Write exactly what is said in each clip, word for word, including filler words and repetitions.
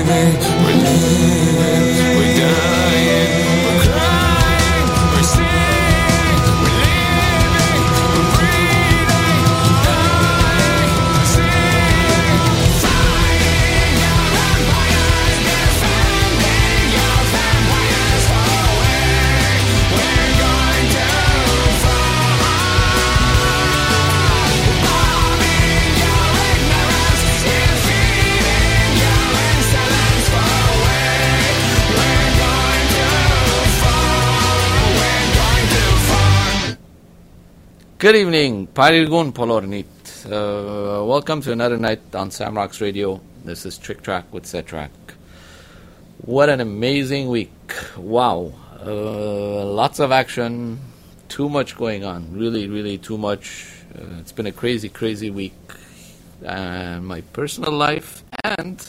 living, we're living, we're dying, we're crying, we're singing, we're living, we're breathing, dying, singing, fighting your empires, defending your vampires far away. We're going to Good evening, Parirgun Polornit. Uh, welcome to another night on Samrock's Radio. This is Trick Track with Settrack. What an amazing week. Wow. Uh, lots of action. Too much going on. Really, really too much. Uh, it's been a crazy, crazy week. Uh, my personal life and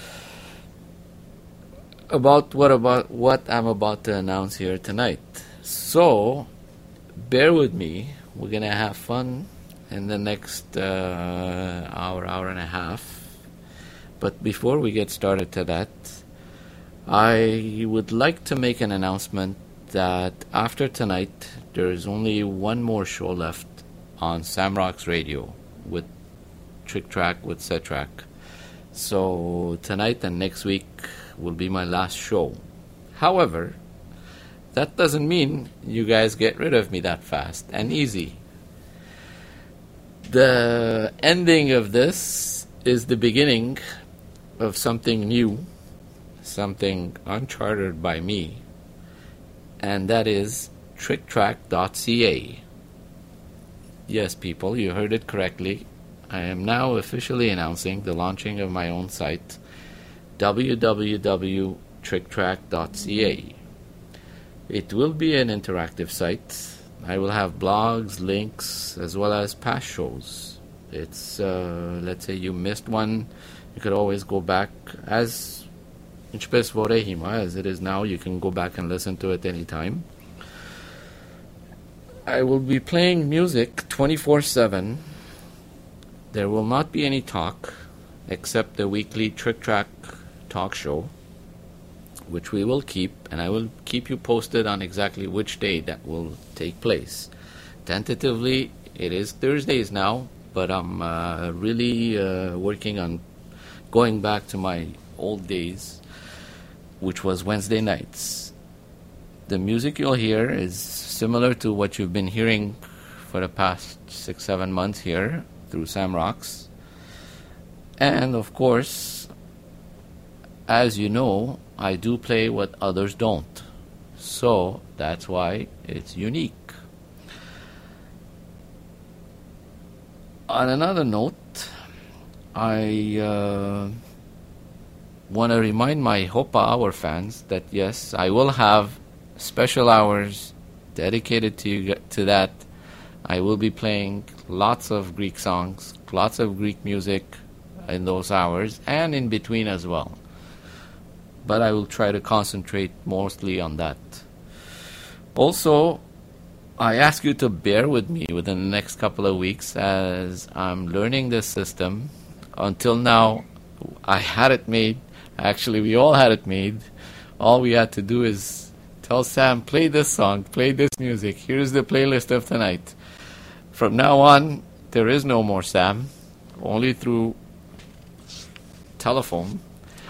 about what about what I'm about to announce here tonight. So, bear with me. We're going to have fun in the next uh, hour, hour and a half. But before we get started to that, I would like to make an announcement that after tonight, there is only one more show left on Samrock's Radio with Trick Track with Settrack. So tonight and next week will be my last show. However, that doesn't mean you guys get rid of me that fast and easy. The ending of this is the beginning of something new, something uncharted by me, and that is trick track dot c a. Yes, people, you heard it correctly. I am now officially announcing the launching of my own site, w w w dot trick track dot c a. It will be an interactive site. I will have blogs, links, as well as past shows. It's, uh, let's say you missed one, you could always go back. As as it is now, you can go back and listen to it anytime. I will be playing music twenty-four seven. There will not be any talk, except the weekly Trick Track talk show, which we will keep, and I will keep you posted on exactly which day that will take place. Tentatively, it is Thursdays now, but I'm uh, really uh, working on going back to my old days, which was Wednesday nights. The music you'll hear is similar to what you've been hearing for the past six, seven months here through Samrocks. And, of course, as you know, I do play what others don't. So that's why it's unique. On another note, I uh, want to remind my Hopa Hour fans that yes, I will have special hours dedicated to to that. I will be playing lots of Greek songs, lots of Greek music in those hours, and in between as well. But I will try to concentrate mostly on that. Also, I ask you to bear with me within the next couple of weeks as I'm learning this system. Until now, I had it made. Actually, we all had it made. All we had to do is tell Sam, play this song, play this music. Here's the playlist of tonight. From now on, there is no more Sam, only through telephone.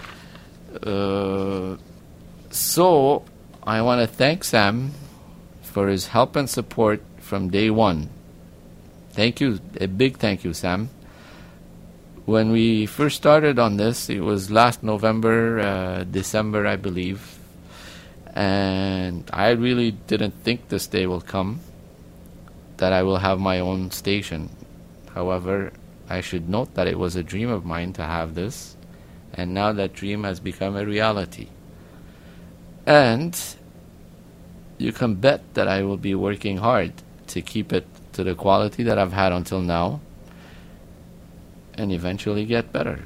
Uh, so, I want to thank Sam for his help and support from day one. Thank you, a big thank you, Sam. When we first started on this, it was last November, uh, December, I believe, and I really didn't think this day will come, that I will have my own station. However, I should note that it was a dream of mine to have this, and now that dream has become a reality. And you can bet that I will be working hard to keep it to the quality that I've had until now, and eventually get better.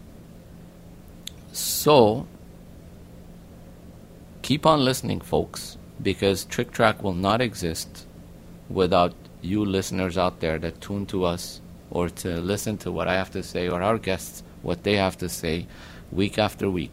So, keep on listening, folks, because Trick Track will not exist without you listeners out there that tune to us or to listen to what I have to say, or our guests, what they have to say week after week.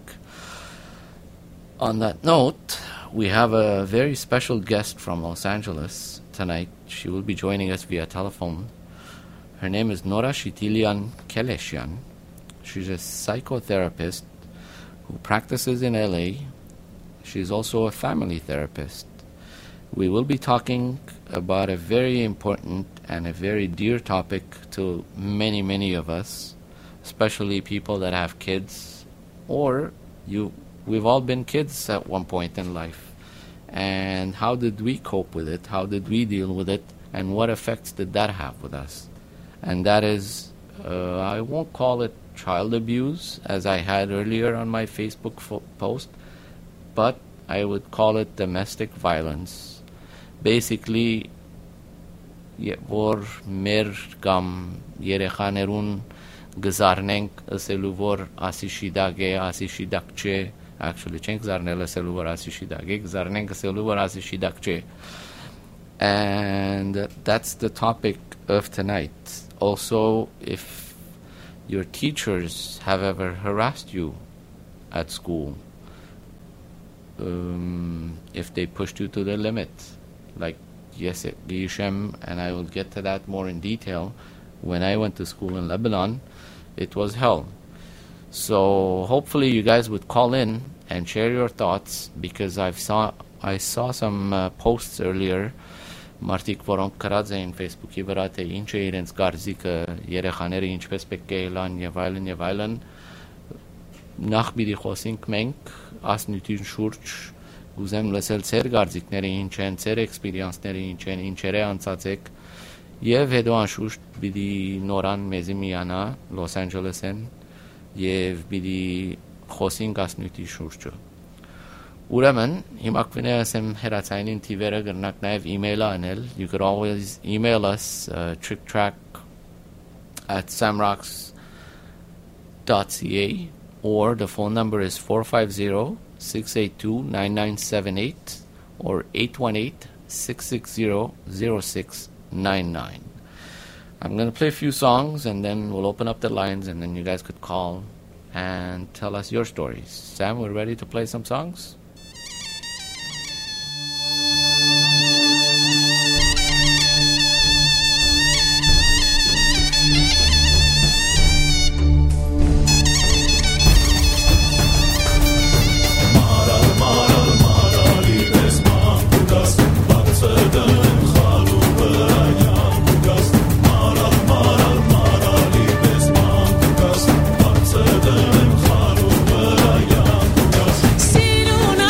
On that note, we have a very special guest from Los Angeles tonight. She will be joining us via telephone. Her name is Nora Shitilian Keleshian. She's a psychotherapist who practices in L A. She's also a family therapist. We will be talking about a very important and a very dear topic to many, many of us, especially people that have kids, or you. We've all been kids at one point in life. And how did we cope with it? How did we deal with it? And what effects did that have with us? And that is, uh, I won't call it child abuse, as I had earlier on my Facebook fo- post, but I would call it domestic violence. Basically, որ մեր կամ երեխաներուն գզարնենք ասելու որ ասի շիդակ է, ասի շիդակ չէ, actually չենք զարնել ասելու որ ասի շիդակ է, գզարնենք ասելու որ ասի շիդակ չէ. And that's the topic of tonight. Also, if your teachers have ever harassed you at school, um, if they pushed you to the limit, like yes, Gishem, and I will get to that more in detail. When I went to school in Lebanon, it was hell. So hopefully you guys would call in and share your thoughts, because I've saw I saw some uh, posts earlier. Մարդիկ որոնք կրած էին Facebook-ի վրա, թե ինչ է իրենց գարզիկը, երեխաները ինչպես պետք է լան եւ այլն եւ այլն. Նախ պիտի խոսենք մենք ասնյութին շուրջ, ուզեմ լսել ձեր գարզիկները ինչ են, ձեր էքսպերիենսները ինչ են, ինչեր է անցած եք, եւ հետո անշուշտ պիտի նորան մեզի միանա Լոս Անջելեսեն եւ պիտի խոսենք ասնյութի շուրջը. Ուրեմն, հիմա կվնեասեմ հերացայնին թիվերը գրնակ նաև email-ը անել. You could always email us uh, tricktrack at samrocks dot c a, or the phone number is four five zero, six eight two, nine nine seven eight or eight one eight, six six zero, zero six nine nine. I'm going to play a few songs and then we'll open up the lines and then you guys could call and tell us your stories. Sam, we're ready to play some songs? Siruna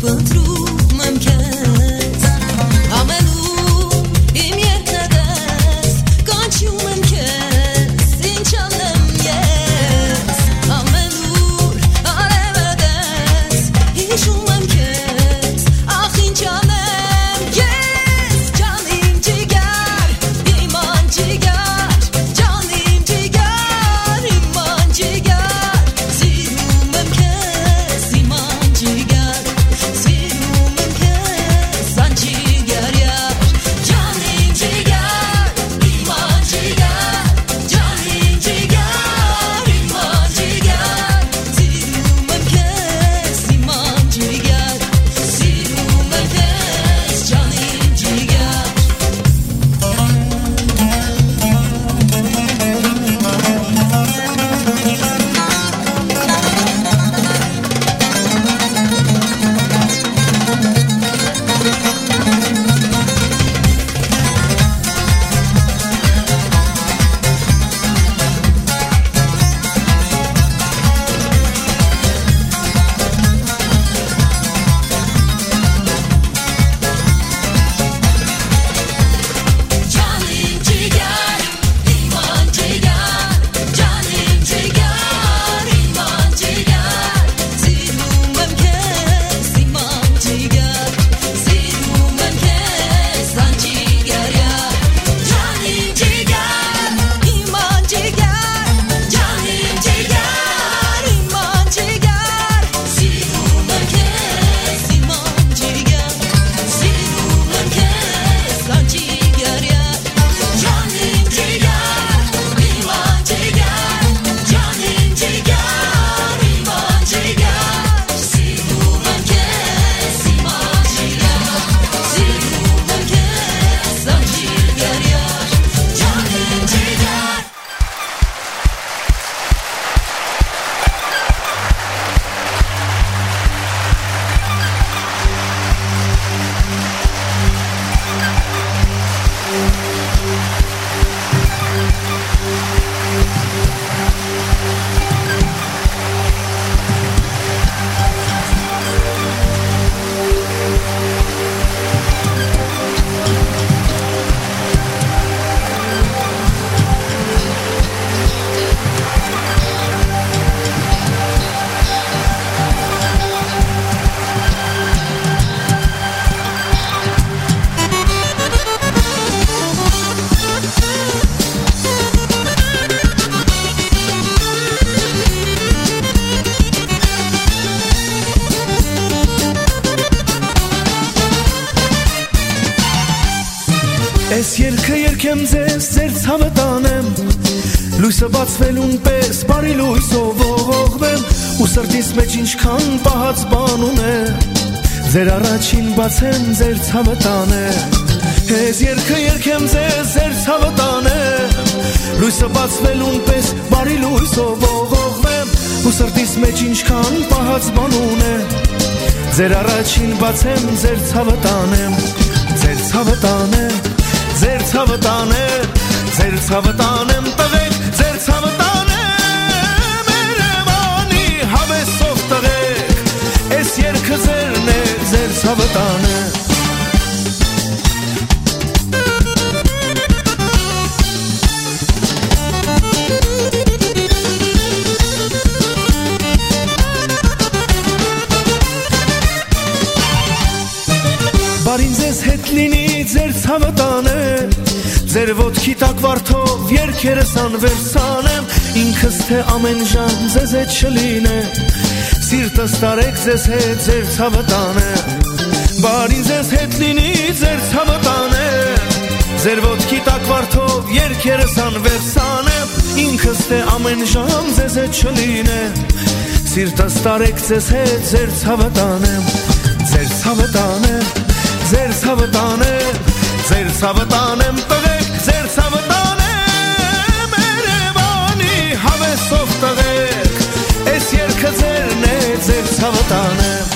Բտրում եմ քեզ ամենուր իմ երկնքս կանչում եմ քեզ ինչ անեմ ես ամենուր արևս հիշում եմ քեզ ախ ինչ անեմ ես ջանիմ ջիգար իման ջիգար ջանիմ ջիգար իման ջիգար սիրում եմ քեզ իման ջիգար սիրում եմ քեզ անջիգար յար ջանիմ ջիգար իման ջիգար ջանիմ ջիգար իման ջիգար սիրում եմ քեզ իման ջիգար սիրում եմ քեզ ջանիմ ջիգար ջանիմ ջիգար իման ջիգար ջանիմ ջիգար իման ջիգար սիրում եմ քեզ իման ջիգար սիրում եմ քեզ անջիգար յար ջանիմ ջիգար իման ջիգար ջանիմ ջիգար իման ջիգար սիրում եմ քեզ իման ջիգար սիրում եմ քեզ անջիգար յար ջանիմ ջիգար իման ջիգար ջանիմ ջիգար իման ջիգար սիրում եմ քեզ իման ջիգար սիրում եմ քեզ անջիգար յար ջանիմ ջիգար Այս երգը երգեմ ձեզ, ձեր ցավը տանեմ Լույսը բացվելուն պես, բարի լույսով ողողվեմ Ու սրտիս մեջ ինչքան պահած բան ունեմ Ձեր առաջին բացեմ, ձեր ցավը տանեմ Այս երգը երգեմ ձեզ, ձեր ցավը տանեմ Լույսը բացվելուն պես, բարի լույսով ողողվեմ Ու սրտիս մեջ ինչքան պահած բան ունեմ Ձեր առաջին բացեմ, ձեր ցավը տանեմ Ձեր ցավը տանեմ Ձեր ցավը տանեմ, ձեր ցավը տանեմ տղեկ, ձեր ցավը տանեմ Երևանի հավեսով տղեկ, այս երգը ձերն է, ձեր ցավը տանեմ Բարին ձեզ հետ լինի ձեր ցավը տանեմ Ձեր ոտքի տակ վարդով երգերս անվերսանեմ Ինքս թե ամեն ժամ ձեզ հետ չլինեմ Սիրտս տարեք ձեզ հետ ձեր ցավը տանեմ Բարին ձեզ հետ լինի ձեր ցավը տանեմ Ձեր ոտքի տակ վարդով երգերս անվերսանեմ Ինքս թե ամեն ժամ ձեզ հետ չլինեմ Սիրտս տարեք ձեզ հետ ձեր ցավը տանեմ Ձեր ցավը տանեմ Ձեր ցավը տանեմ, ձեր ցավը տանեմ տղեկ, ձեր ցավը տանեմ Երևանի հավեսով տղեկ, այս երգը ձերն է, ձեր ցավը տանեմ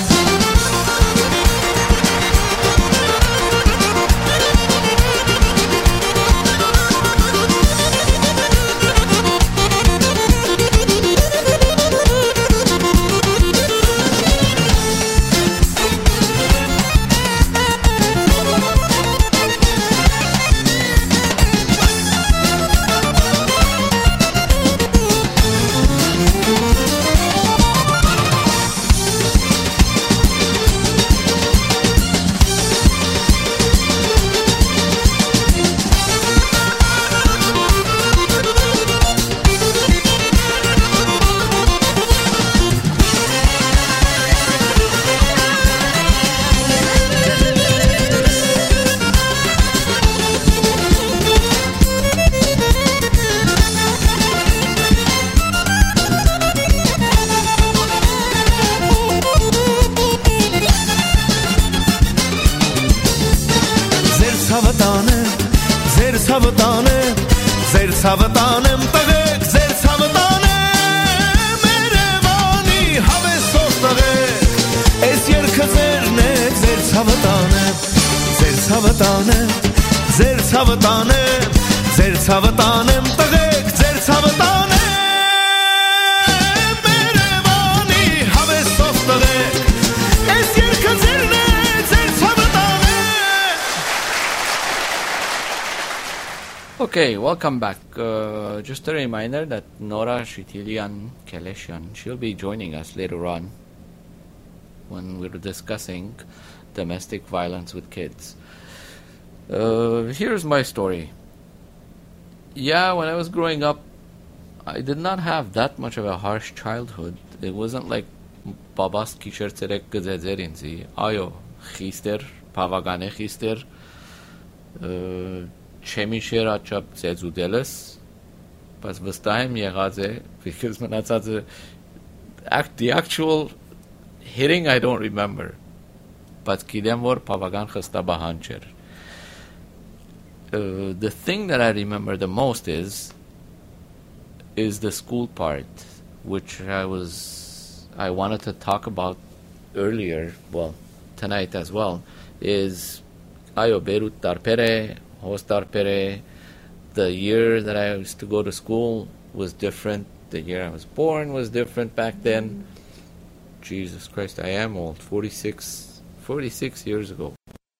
ցավը տանեմ տղեկ ձեր ցավը տանեմ Երևանի հավեսով տղեկ Այս երգը ձերն է ձեր ցավը տանեմ Ձեր ցավը տանեմ ձեր ցավը տանեմ ձեր ցավը տանեմ տղեկ ձեր ցավը տանեմ Երևանի հավեսով տղեկ Այս երգը ձերն է ձեր ցավը Okay, welcome back. Uh, just a reminder that Nora Shitilian Keleshian, she'll be joining us later on when we're discussing domestic violence with kids. Uh, here's my story. Yeah, when I was growing up, I did not have that much of a harsh childhood. It wasn't like Babas Kisher Terek Gazerinzi, Ayo, Chister, Pavagane Chister, Չեմի շեր աչապ ծեզուդելս, բայց վստահ եմ եղած է, because մնացած է, the actual hitting I don't remember, բայց գիտեմ որ բավական խստաբահան չէր. The thing that I remember the most is, is the school part, which I was, I wanted to talk about earlier, well, tonight as well, is Ayo Beirut Tarpere, Hostarpere. The year that I used to go to school was different. The year I was born was different back then. Jesus Christ, I am old. forty-six, forty-six years ago.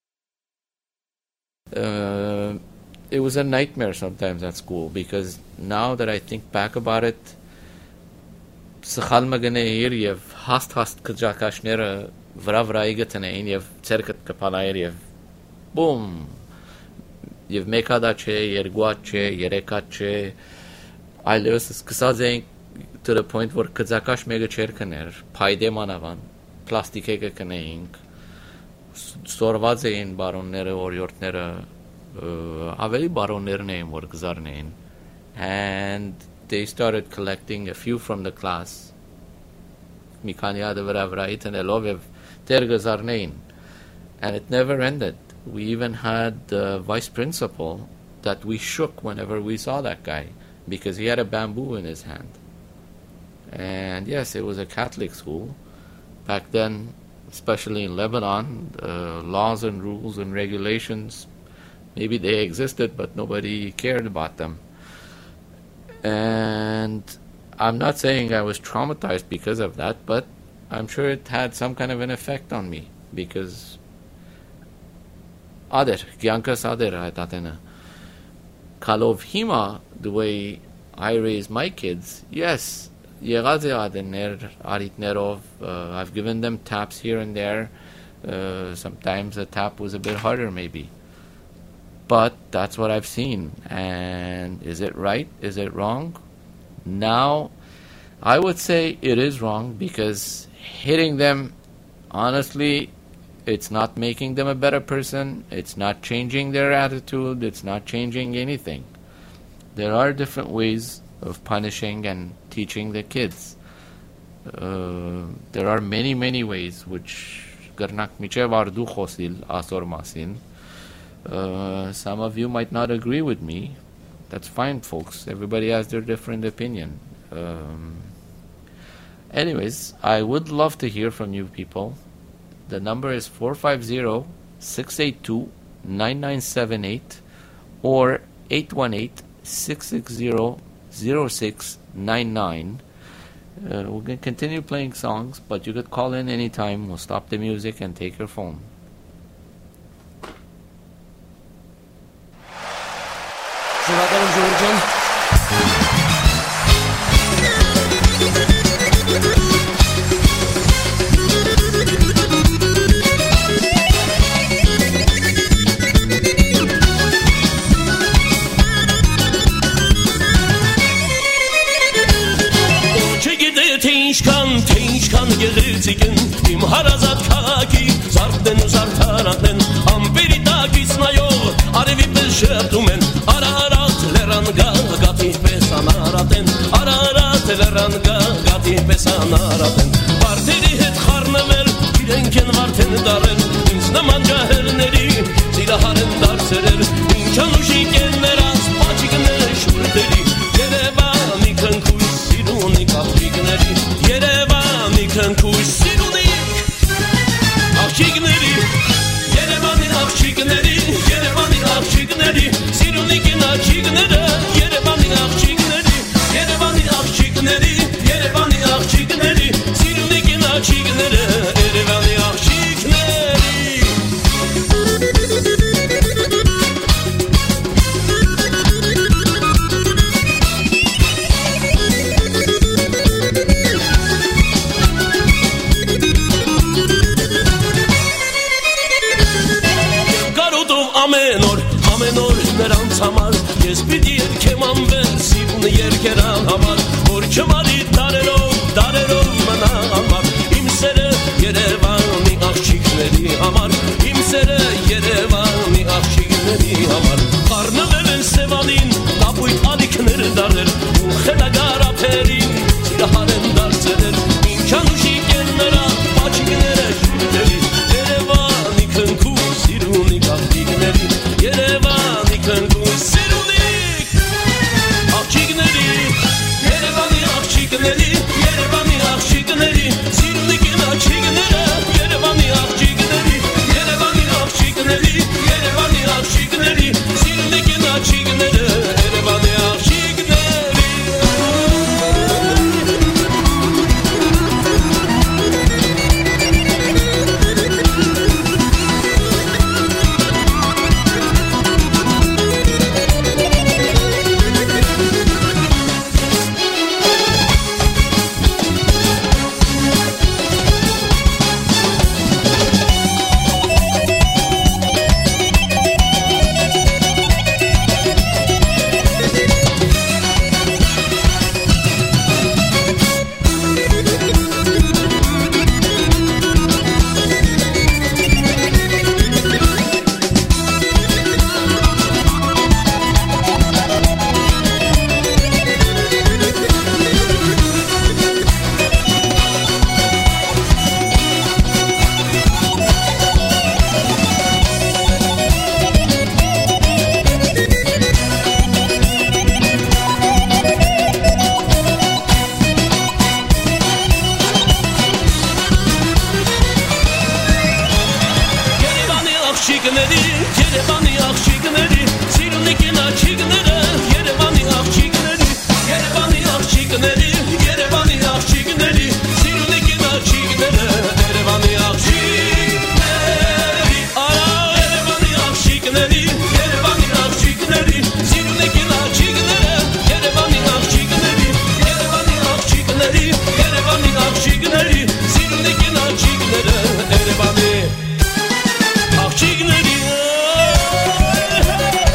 Uh, it was a nightmare sometimes at school because now that I think back about it, Sachal Maganeir, yev hast hast kjakashnera vravraigatanein, yev cerkat kapalair, yev boom. Եվ մեկադա չէ, երկուատ չէ, երեկատ չէ, այլևս սկսած էինք to the point, որ կծակաշ մեկը չեր կներ, պայդե մանավան, պլաստիկ եկը կնեինք, սորված էին բարոնները, օրյորդները, ավելի բարոններն էին, որ գզարն էին, and they started collecting a few from the class, մի քանի հատը վրա վրա իտնելով և տեր գզարն էին, and it never ended. We even had the vice principal that we shook whenever we saw that guy because he had a bamboo in his hand. And yes, it was a Catholic school. Back then, especially in Lebanon, uh, laws and rules and regulations, maybe they existed, but nobody cared about them. And I'm not saying I was traumatized because of that, but I'm sure it had some kind of an effect on me because Ader, Gyankas Ader, Tatena. Kalov Hima, the way I raise my kids, yes, Yeraze Adener, Arit Nerov, I've given them taps here and there. Uh, sometimes the tap was a bit harder, maybe. But that's what I've seen. And is it right? Is it wrong? Now, I would say it is wrong because hitting them, honestly, it's not making them a better person. It's not changing their attitude. It's not changing anything. There are different ways of punishing and teaching the kids. Uh, there are many, many ways which some of you might not agree with me. That's fine, folks. Everybody has their different opinion. Um, anyways, I would love to hear from you people. The number is four five zero, six eight two, nine nine seven eight or eight one eight, six six zero, zero six nine nine. Uh, we're going to continue playing songs, but you could call in anytime. We'll stop the music and take your phone. Şuradan Georgian. Teişkan, teişkan gezirsikin Im harazat kaki Zartden uzartaranten Amberi takisna yol Arevi peşertumen Ara arat leranga Gati pesanaraten Ara arat leranga Gati pesanaraten Parteri het harnever Kirenken varten daren İnsne manca herneri Silaharen darserer İnkan uşi genler az Paçikne şurteri աղջիկների Երևանի աղջիկների Երևանի աղջիկների Սիրունիկին աղջիկները Երևանի աղջիկների Երևանի աղջիկների Երևանի աղջիկների Սիրունիկին աղջիկները Երևանի աղջիկների Ամեն օր, ամեն օր նրանց համար Ես պիտի երկեմ անվեր սիրուն երկերան համար Որ չմարի դարերով, դարերով մնա համար Իմ սերը Երևանի աղջիկների համար Իմ սերը Երևանի աղջիկների համար Խառնվել են Սևանին, կապույտ ալիքներ դարել Ու խելագար ափերին, սիրահար են դարձել Ինչան ուշիկ են նրա աղջիկները շուտերի Երևանի քնքու սիրունի աղջիկների Երևանի քնքու սիրունիկ աղջիկների Երևանի աղջիկների Երևանի աղջիկների Սիրունիկին աղջիկները Երևանի աղջիկների Երևանի աղջիկների Երևանի աղջիկների Սիրունիկին աղջիկները Երևանի աղջիկների Երևանի աղջիկների Սիրունիկին աղջիկները Երևանի աղջիկների Երևանի աղջիկների Երևանի աղջիկների Սիրունիկին աղջիկները Երևանի աղջիկների Արա Երևանի աղջիկների Երևանի աղջիկների Սիրունիկին աղջիկները Երևանի աղջիկների Երևանի աղջիկների Երևանի աղջիկների Սիրունիկին աղջիկները Երևանի աղջիկների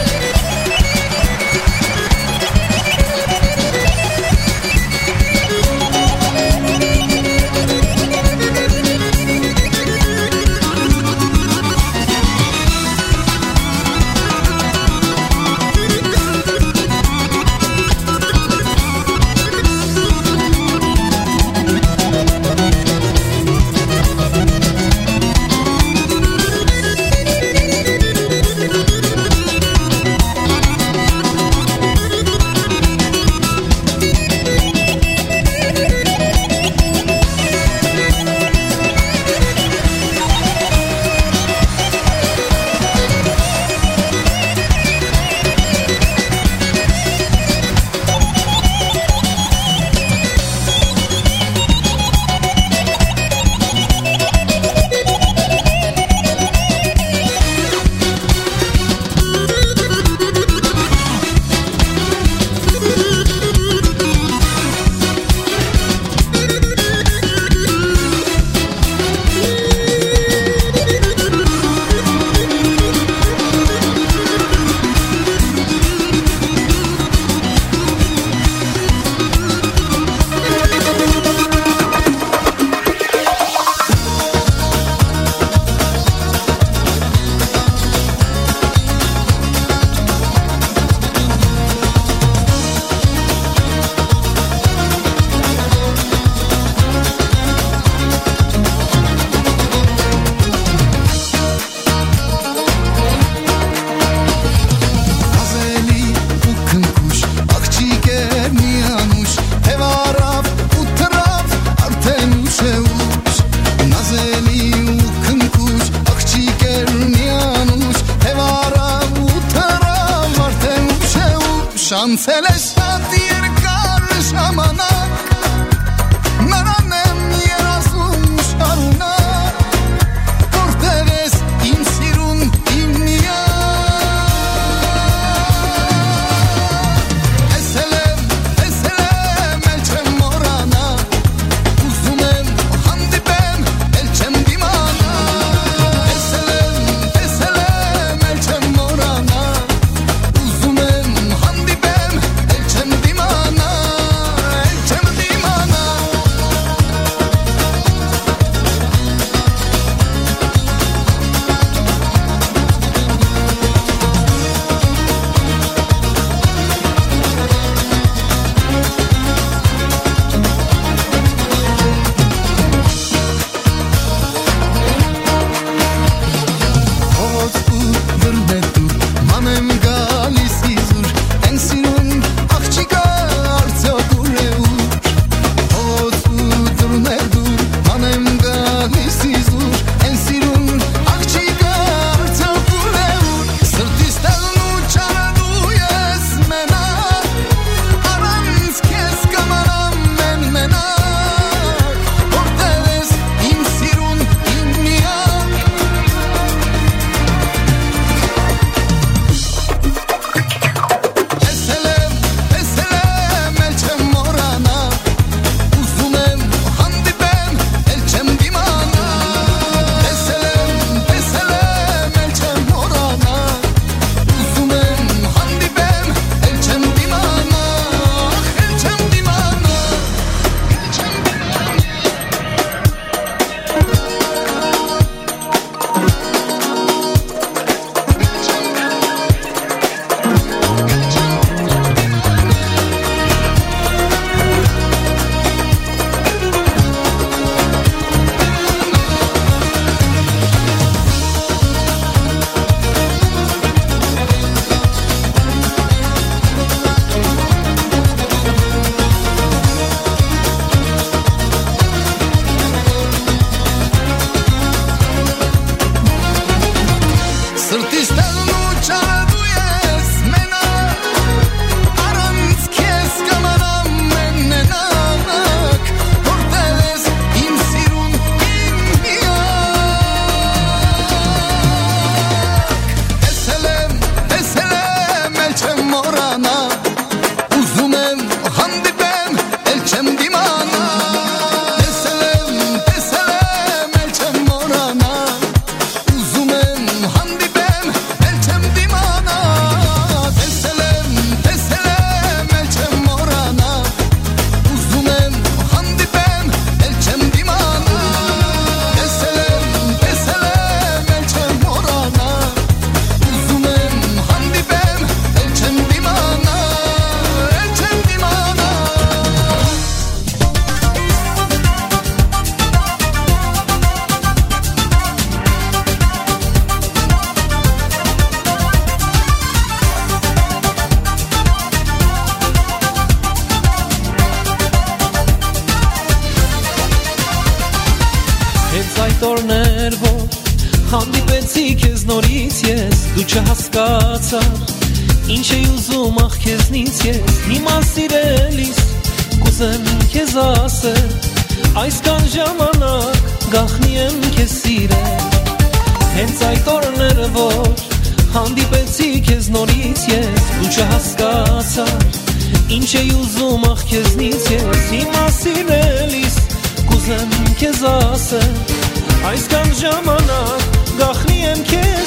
օրներ որ հանդիպեցի քեզ նորից ես դու չհասկացար ինչ էի ուզում ախ քեզնից ես հիմա սիրելիս կուզեմ քեզ ասել այսքան ժամանակ գախնի եմ քեզ սիրել հենց այդ օրները որ հանդիպեցի քեզ նորից ես դու չհասկացար ինչ էի ուզում ախ քեզնից ես հիմա սիրելիս կուզեմ քեզ ասել այսքան ժամանակ գախնի եմ քեզ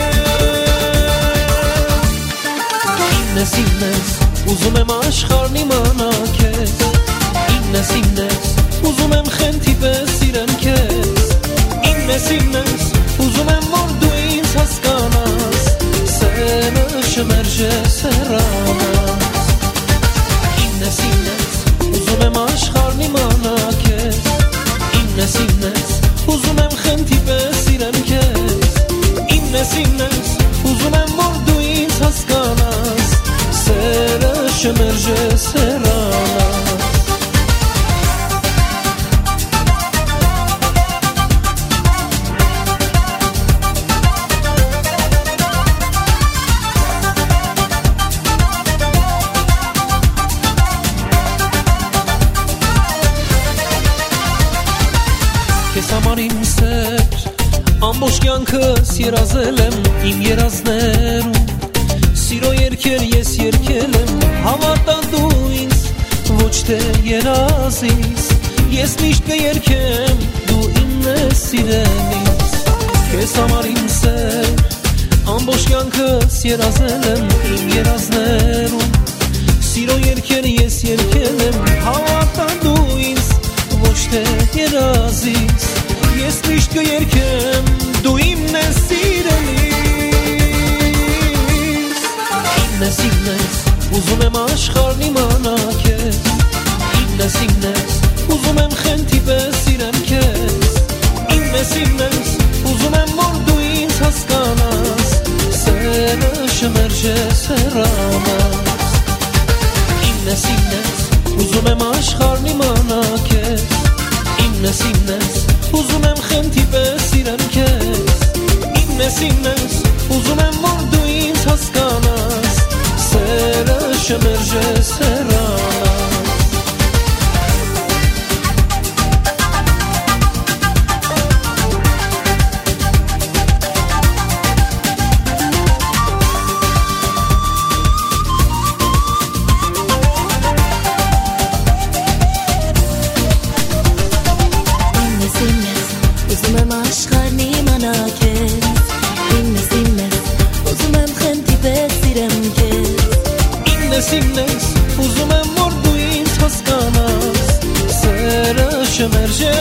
սիրել իննես իննես ուզում եմ աշխարհն իմանա քեզ իննես իննես ուզում եմ խենթի պես սիրեմ քեզ իննես իննես ուզում եմ որ դու ինձ հասկանաս սերը շմերջե սերանաս իննես իննես ուզում եմ աշխարհն իմանա քեզ իննես իննես ուզում եմ խենթի պես սիրեմ քեզ իննես իննես ուզում եմ որ դու ինձ հասկանաս սերը շմերջե սերանաս Սամանին սեր ամբողջ կյանքս երազել եմ իմ երազներում սիրո երգեր ես երգել եմ հավատա դու ինձ ոչ թե երազիս ես միշտ կերգեմ դու ինձ ես սիրել ինձ քեզ համար իմ սեր ամբողջ կյանքս երազել եմ իմ երազներում սիրո երգեր ես երգել եմ հավատա դու ինձ ոչ թե երազիս ես միշտ կերգեմ դու իմն ես սիրելիս իննես իննես ուզում եմ աշխարհն իմանա քեզ իննես իննես ուզում եմ խենթի պես սիրեմ քեզ իննես իննես ուզում եմ որ դու ինձ հասկանաս սերը շմերջե սերանաս իննես իննես ուզում եմ աշխարհն իմանա քեզ իննես իննես ուզում եմ խենթի պես սիրեմ քեզ իննես իննես ուզում եմ որ դու ինձ հասկանաս սերը շմերջե սերանաս Իննես ուզում եմ որ դու ինձ հասկանաս սերը շմերջե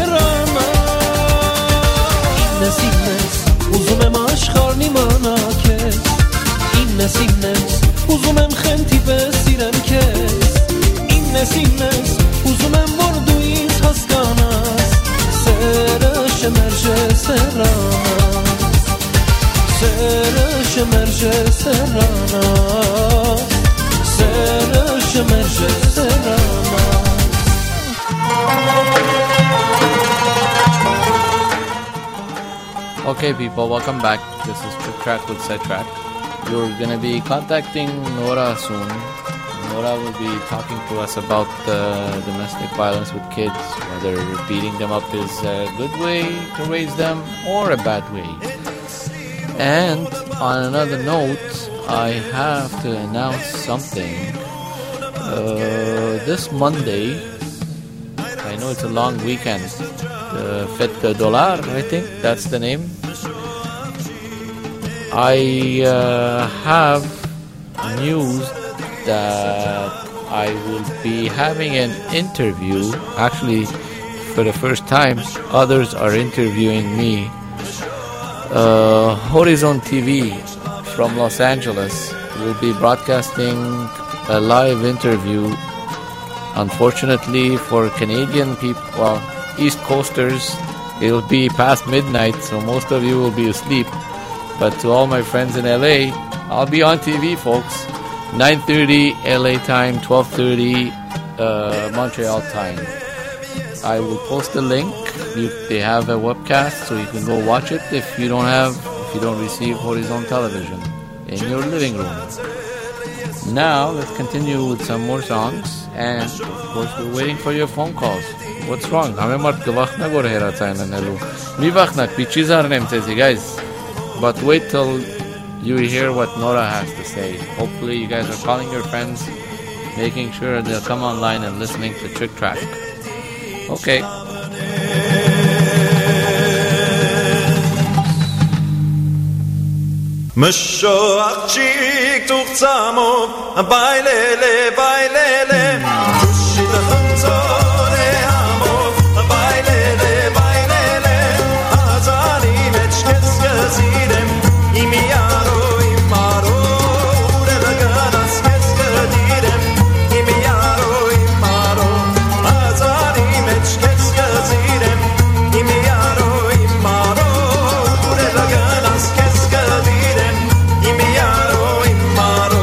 սերանաս իննես իննես ուզում եմ աշխարհն իմանա քեզ իննես իննես ուզում եմ խենթի պես սիրեմ քեզ իննես իննես ուզում եմ որ դու ինձ հասկանաս սերը շմերջե սերանաս սերը շմերջե սերանաս Սերը շմերջե սերանաս Okay, people, welcome back. This is Trick Track with Set Track. You're going to be contacting Nora soon. Nora will be talking to us about uh, domestic violence with kids, whether beating them up is a good way to raise them or a bad way. And on another note, I have to announce something. Uh, this Monday, I know it's a long weekend, the Fête de Dollar, I think that's the name. I uh, have news that I will be having an interview. Actually, for the first time, others are interviewing me. Uh, Horizon T V from Los Angeles will be broadcasting a live interview. Unfortunately for Canadian people, well, East Coasters, it'll be past midnight, so most of you will be asleep. But to all my friends in L A, I'll be on T V, folks. nine thirty L A time, twelve thirty uh, Montreal time. I will post a link you, they have a webcast, so you can go watch it if you don't have, if you don't receive horizontal television in your living room. Now, let's continue with some more songs, and of course, we're waiting for your phone calls. What's wrong? همه مرد که وقت نگوره هیرات این نلو. می وقت نک بی چیز هر نمیتیزی, guys. But wait till you hear what Nora has to say. Hopefully, you guys are calling your friends, making sure they'll come online and listening to Trick Track. Okay. مشاقچیک توختمو بایلله بایلله خوشی دخمزاره همو بایلله بایلله آزاریم اچکس گزیرم ایمیارو ایمارو اوره لگن از کس گدیرم ایمیارو ایمارو آزاریم اچکس گزیرم ایمیارو ایمارو اوره لگن از کس گدیرم ایمیارو ایمارو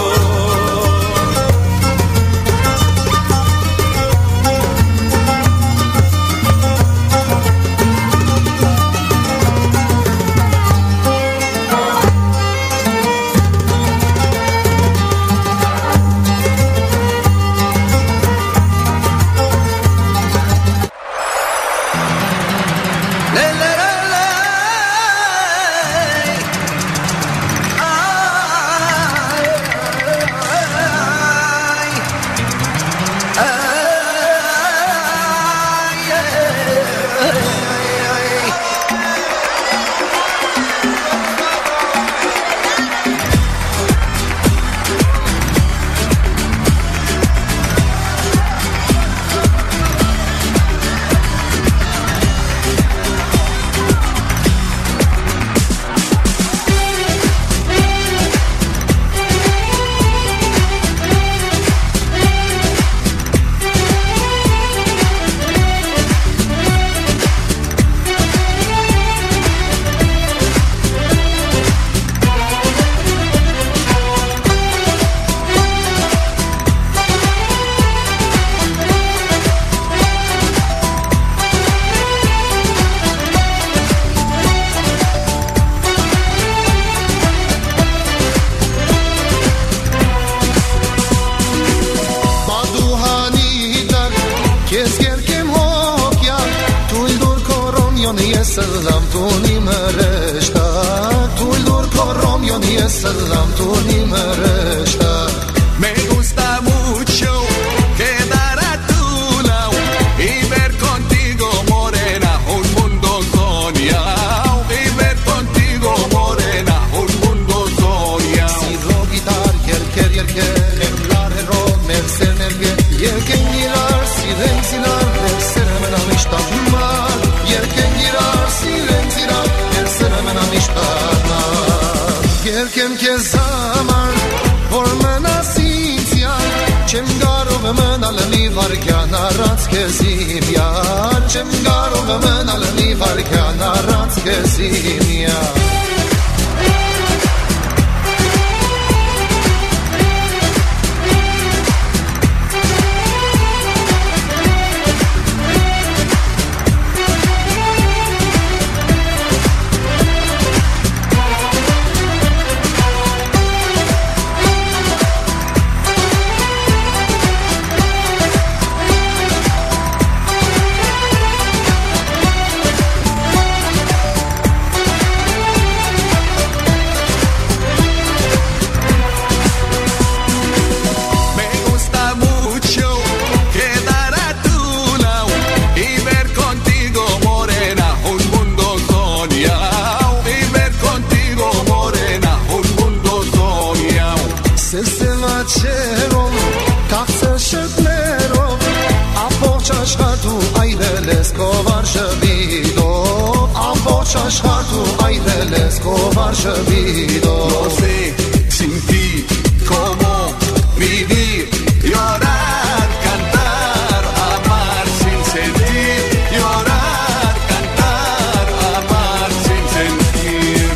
No sé sin ti cómo vivir, llorar, cantar, amar sin sentir, llorar, cantar, amar sin sentir.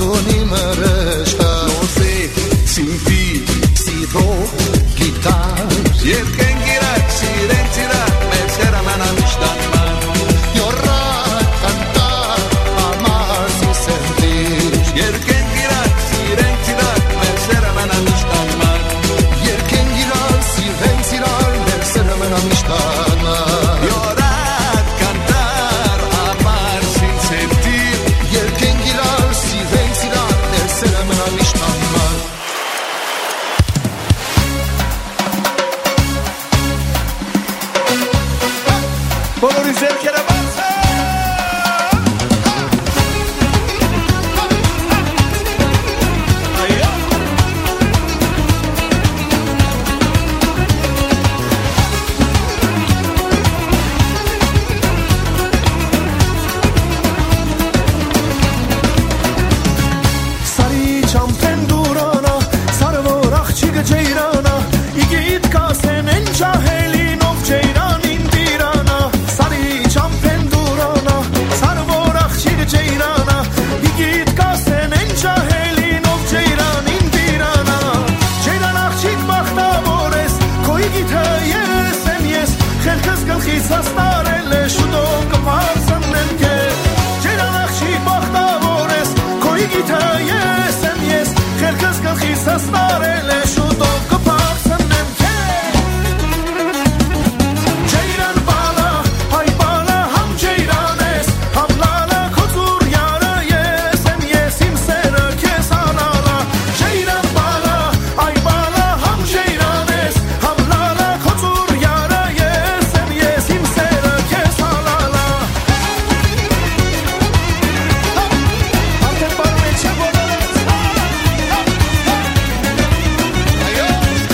Tuni mărășta Nu se simpi si to guitar Iet kengirak sirenzirak Mersera mena mishtan man Yorat cantar amar si sentir Iet kengirak sirenzirak Mersera mena mishtan man Iet kengirak sirenzirak Mersera mena mishtan man Yorat cantar amar sin sentir Iet kengirak sirenzirak Mersera mena mishtan man Polarizer que era massa Aí ó Sari champen durana sarvor akhchig jayrana igit kasen enjaheli nov jayran indirana Sari champen durana sarvor akhchig jayrana igit kasen enjaheli nov jayran indirana jayran akhchig bakhtavores koi gita yesem yes khelkas galkhis astarele shudo kaparsanen ke jayran akhchig bakhtavores koi gita yesem yes khelkas galkhis astarele shudo kaparsanen ke jayran bala hay bala ham jayranes ham lala khuzur yara yesem yesim sera ke sanala jayran bala hay bala ham jayranes ham lala khuzur yara yesem yesim sera ke sanala Ante parme chabolas Ayo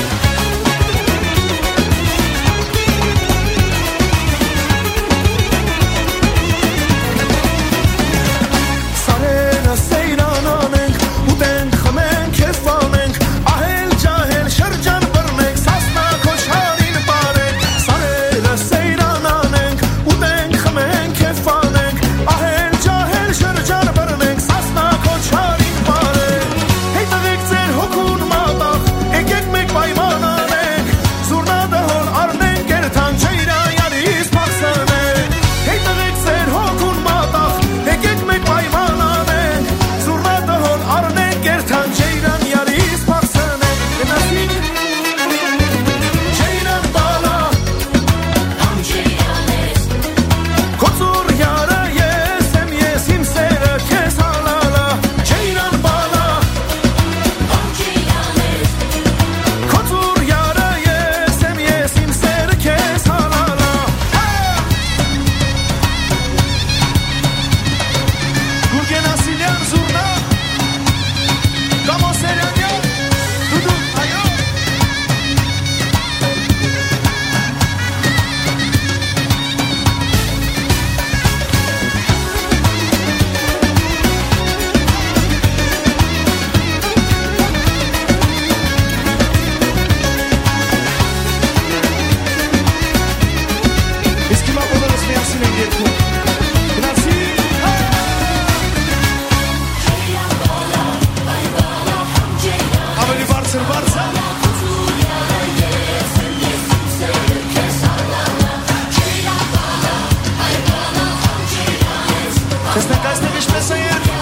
Sarena seyrananենք Ուտենք, խմենք, կեֆանենք Ահել, ջահել, շրջան բռնենք Սասնա քոչարին բարենք Սարերը սeyrananենք Ուտենք, խմենք, կեֆանենք Ահել, ջահել, շրջան բռնենք Սասնա քոչարին բարենք Հետևեք ձեր հոգուն մատաղ Եկեք մեկ պայման անենք Զուրնադը հոլ արնենք Երթան ջայրայանից պարսանենք Հետևեք ձեր հոգուն մատաղ Եկեք մեկ պայման անենք Զուրնադը հոլ արնենք Երթան ջայրայանից պարսանենք Գնացինք Ջայրան բալա Քոծուր յարա ես եմ ես իմ սերը քեզ հալալա Ջայրան բալա Քոծուր յարա ես եմ ես իմ սերը քեզ հալալա Գուրգեն Ասիլյան զուրնա Կամո Սերյանյան Դուդու այո Իսկ հիմա բոլորս միասին ենք երգում Գնացի Ավելի բարձր բարձր Տեսնենք այստեղ ինչպես է երգում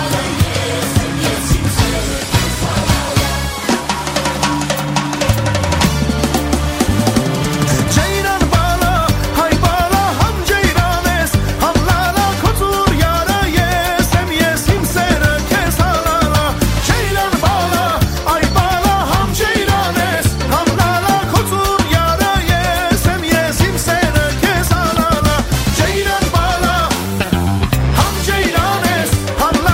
Ջայրան բալա, հայ բալա, համ ջայրանես Համ լալա, քոծուր յարա ես եմ ես իմ սերը քեզ հալալա Ջայրան բալա, այ բալա, համ ջայրանես Համ լալա, քոծուր յարա ես եմ ես իմ սերը քեզ հալալա Ջայրան բալա, համ ջայրանես Համ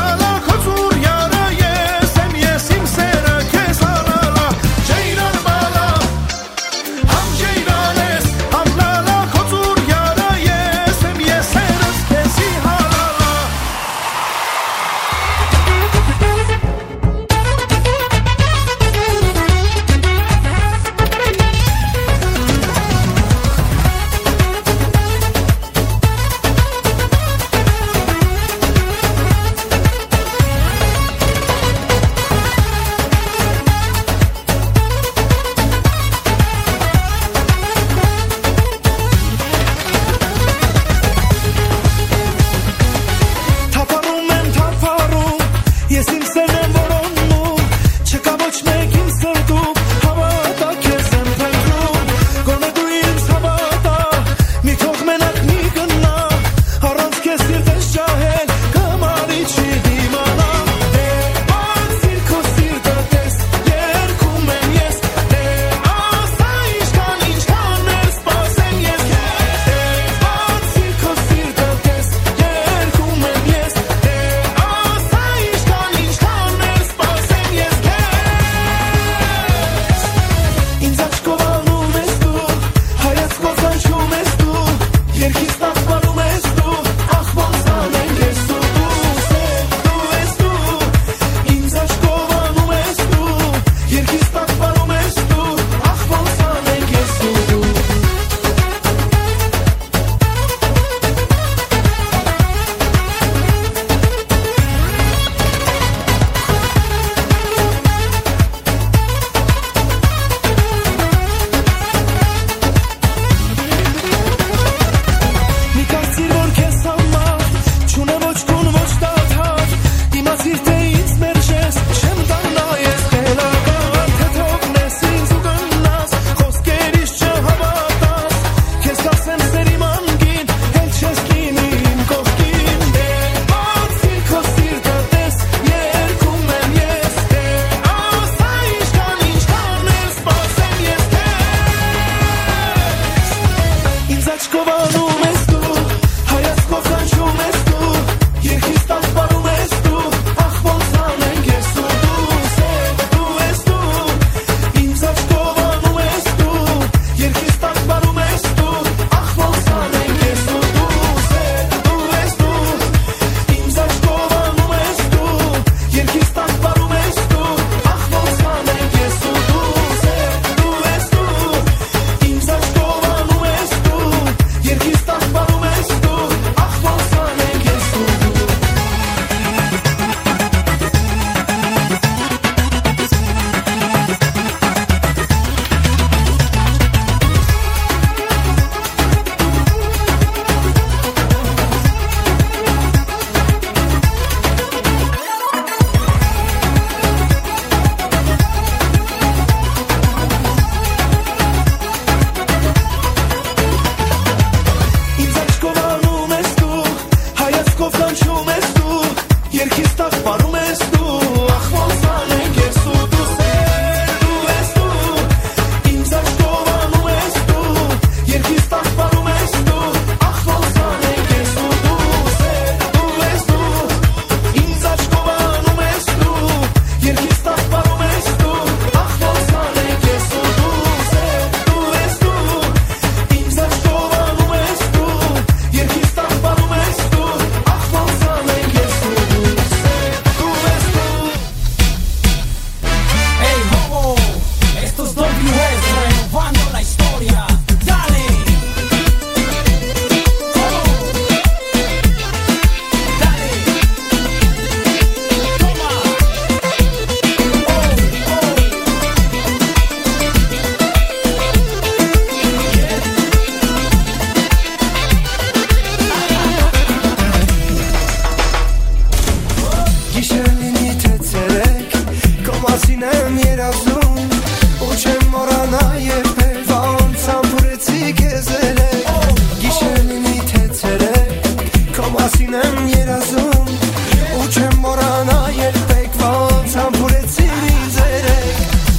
լինեմ երազում ու չեմ մոռանա երբեք ոնց համբուրեցիր ինձ երեք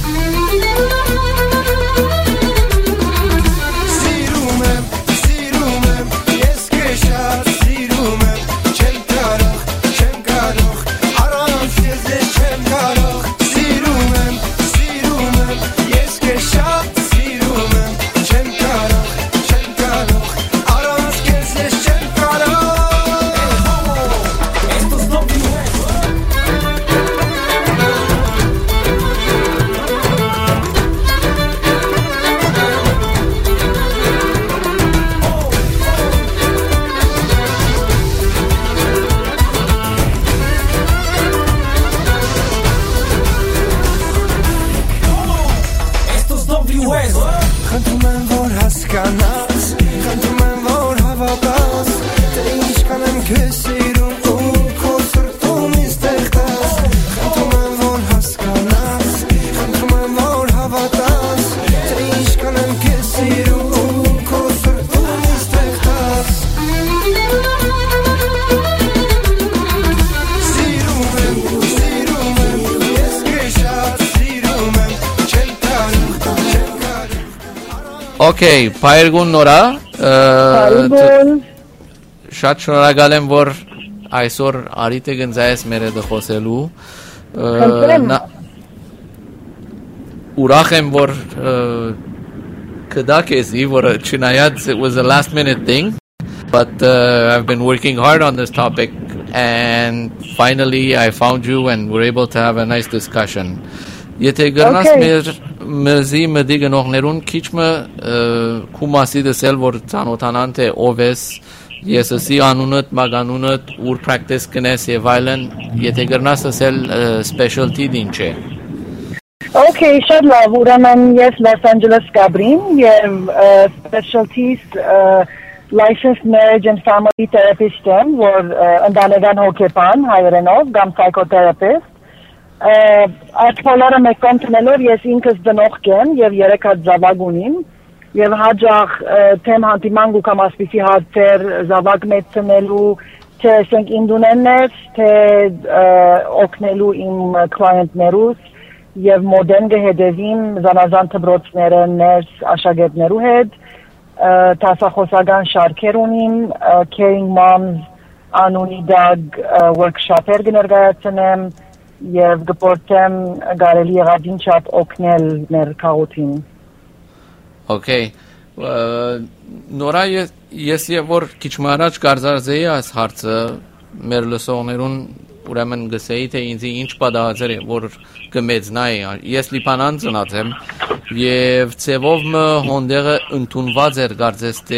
Սիրում եմ, սիրում եմ, ես քեզ շատ սիրում եմ Չեմ կարող, չեմ կարող, առանց քեզ ես չեմ կարող Սիրում եմ, սիրում եմ, ես քեզ շատ սիրում եմ Չեմ կարող, չեմ կարող, առանց քեզ ես չեմ կարող Խնդրում եմ, որ հասկանաս, խնդրում եմ, որ հավատաս Թե ինչքան եմ քեզ սիրում ու քո սրտում ինձ տեղ տաս Խնդրում եմ, որ հասկանաս, խնդրում եմ, որ հավատաս Թե ինչքան եմ քեզ սիրում ու քո սրտում ինձ տեղ տաս Սիրում եմ, սիրում եմ, ես քեզ շատ սիրում եմ Չեմ կարող, չեմ կարող Okay, Փայերգուն Նորա, Փայերգուն շատ շնորհակալ եմ, որ այսօր արիտ եք ընձայես մեր հետ խոսելու Ուրախ եմ, որ կդակ եզի, որ չնայած it was a last minute thing But uh, I've been working hard on this topic And finally I found you and we're able to have a nice discussion Եթե գրնաս մեր մզի մդի գնողներուն քիչմը քու մասի դսել որ ցանոթանան թե ով ես ես ասի անունդ մագանունդ ուր practice կնես եւ այլն եթե գրնաս ասել specialty ինչ է Okay, շատ լավ, ուրեմն ես Los Angeles Gabriel եւ specialties licensed marriage and family therapist եմ որ ընտանեկան հոգեբան հայերենով կամ psychotherapist Այդ բոլորը մեկ կողմնելով ես ինքս դնող եմ եւ երեք հատ զավակ ունիմ եւ հաջող թեմ հանդիման ու կամ ասպիսի հարցեր զավակ մեծնելու թե ասենք ինդունեններ թե օգնելու իմ կլիենտներուս եւ մոդեն գհեդեվին զանազան դպրոցները ներս աշակերտներու հետ տասախոսական շարքեր ունիմ Caring Moms անունի դակ workshop-եր կներկայացնեմ եւ գպորտեմ գարելի եղավ ինչ շատ օգնել մեր քաղաքին Okay Նորա ես եւ որ քիչ մարաջ կարձարզեի այս հարցը մեր լսողներուն ուրեմն գսեի թե ինձ ինչ պատահածեր որ կմեծնայի ես լիբանան ծնած եմ եւ ծևով մը հոնդերը ընդունված էր կարծես թե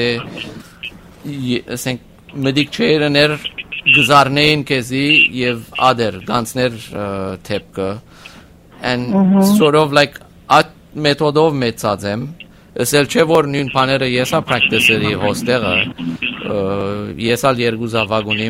ասենք մեդիկ չերներ գզարնեին քեզի եւ ադեր գանցներ թեփկը and sort of like at մեթոդով մեծած եմ ասել չէ որ նույն բաները եսա practice-երի հոստեղը եսալ երկու զավակ ունիմ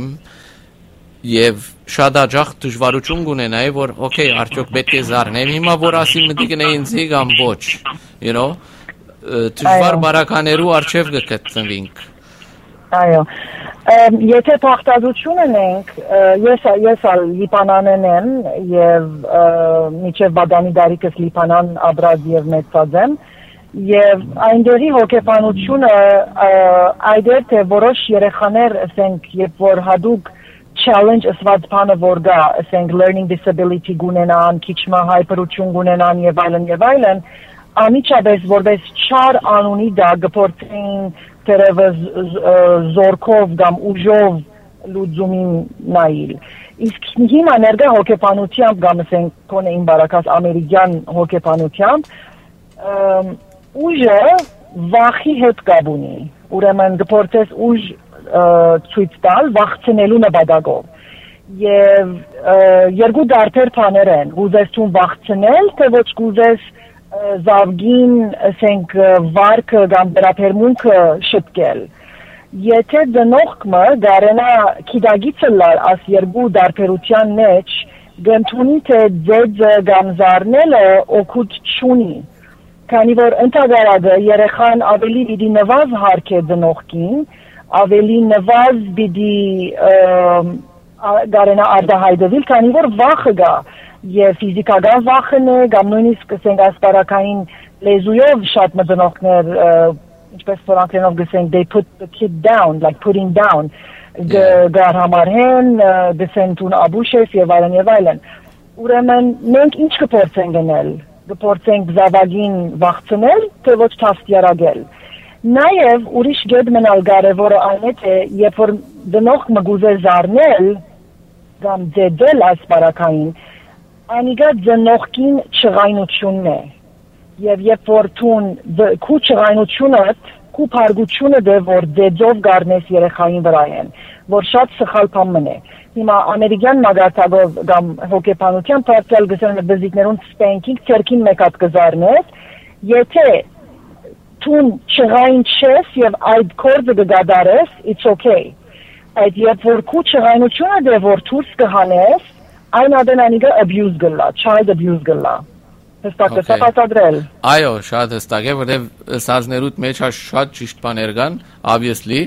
եւ շատ աջախ դժվարություն կունենայի որ okay արդյոք պետք է զարնեմ հիմա որ ասի մտիկն է ինձ կամ ոչ you know դժվար բարականերու արժև կգտնվենք այո Եթե փախտազություն ունենք, ես ես Լիբանանն եմ եւ միջև Բադանի դարիքս Լիբանան ապրած եւ մեծած եմ եւ այնտեղի հոգեբանությունը այդեր թե որոշ երեխաներ ասենք երբ որ հadoop challenge ասված բանը որ գա ասենք learning disability գունենան, քիչմա հայպերություն գունենան եւ այլն եւ այլն անիչաբես որպես չար անունի դա գփորձին Terevez Zorkov կամ ուժով լուծումին նայել իսկ հիմա ներկա հոգեբանությամբ կամ ասենք կոնե իմ բարակած ամերիկյան հոգեբանությամբ ուժը վախի հետ կապ ունի ուրեմն դպորտես ուժ ցույց տալ վախցնելու նպատակով եւ երկու դարբեր բաներ են ուզես ցուն վախցնել թե ոչ ուզես զավգին ասենք վարկը կամ դրափերմունքը շտկել եթե դնողքը գարենա քիդագիցը լար աս երկու դարբերության մեջ գտնունի թե ձեձը կամ զարնելը օգուտ չունի քանի որ ընդհանրապես երեխան ավելի դի նվազ հարկե դնողքին ավելի նվազ պիտի գարենա արտահայտվել, քանի որ վախը գա եւ ֆիզիկական վախն է, կամ նույնիսկ ասենք ասպարակային լեզուով շատ մտնողներ, ինչպես որ անգլերենով գսենք, they put the kid down, like putting down, գար համարհեն, գսեն տուն աբուշես եւ այլն եւ այլն։ Ուրեմն մենք ինչ կփորձենք գնել, կփորձենք զավակին վախցնել, թե ոչ թաստիարակել։ Նաև ուրիշ գետ մնալ կարևորը այն է, թե երբ որ դնող մգուզե զարնել կամ դեդել ասպարակային, անիգա դնողքին չղայնությունն է։ Եվ երբ որ տուն քու չղայնությունդ, քու փարգությունը դե որ դեդով գարնես երեխային վրա են, որ շատ սխալ բան է։ Հիմա ամերիկյան մագարտակով կամ հոգեբանության պարտել գսեն բզիկներուն սպենքինգ ցերքին մեկ հատ կզարնես, եթե տուն չղային չես եւ այդ կորձը կգադարես, it's okay։ Այդ երբ որ քու չղայնությունը դե որ դուրս կհանես, այն ադենանիգա abuse գլա, child abuse գլա։ Հստակ է պատադրել։ Այո, շատ հստակ է, որտեվ սազներուտ մեջ շատ ճիշտ բաներ կան, obviously,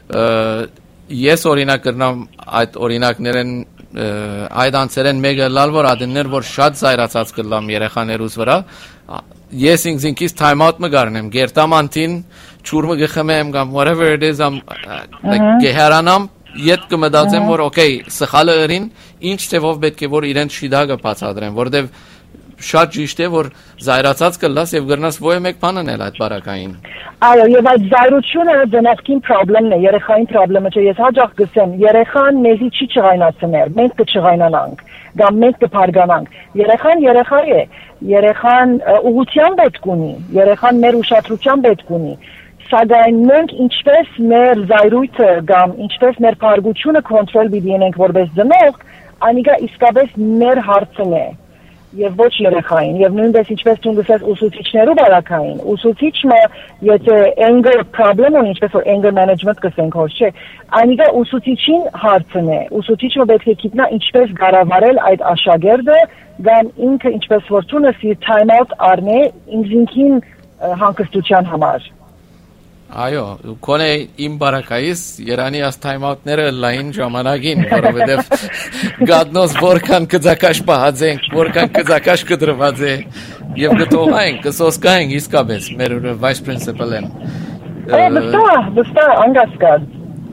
ես օրինակ կրնամ այդ օրինակներեն այդ անձերեն մեկը լալ որ ադեններ որ շատ զայրացած կլամ երեխաներուս վրա ես ինքս time out մգարնեմ գերտամանտին ճուրմը գխմեմ կամ whatever it is am like գեհարանամ իդ կմտածեմ որ okay սխալը ըրին ինչ թեվով պետք է որ իրեն շիդագը բացատրեմ որտեվ շատ ճիշտ է որ զայրացած կլաս եւ գրնաս ոյ մեկ բանն էլ այդ բարակային Այո, եւ այդ զայրությունը դնախքին խնդրեմն է, երեխային խնդրեմը չէ, ես հաջող գսեմ, երեխան մեզի չի չղայնացներ, մենք կչղայնանանք, կամ մենք կփարգանանք։ Երեխան երեխա է, երեխան ուղղության պետք ունի, երեխան մեր ուշադրության պետք ունի։ Սակայն մենք ինչպես մեր զայրույթը կամ ինչպես մեր փարգությունը կոնտրոլ պիտի ունենք որպես դնող, անիկա իսկապես մեր հարցն է։ Եվ ոչ երեխային, եւ նույնպես ինչպես դու գսես ուսուցիչներու բարակային, ուսուցիչը եթե anger problem ունի, ինչպես որ anger management գսենք հոչ չէ, այնիկա ուսուցիչին հարցն է, ուսուցիչը պետք է գիտնա ինչպես կառավարել այդ աշակերտը, կամ ինքը ինչպես որ տունը time out առնի ինքնին հանգստության համար։ Այո, կոնե իմ բարակայիս Երանի աս time out-ները լայն ժամանակին, որովհետև God knows որքան կձակաշ պահածենք, որքան կձակաշ կդրված է, եւ գտողայինք, կսոսկայինք իսկապես, մեր vice principal-են։ Վստահ, վստահ, անգասկաց։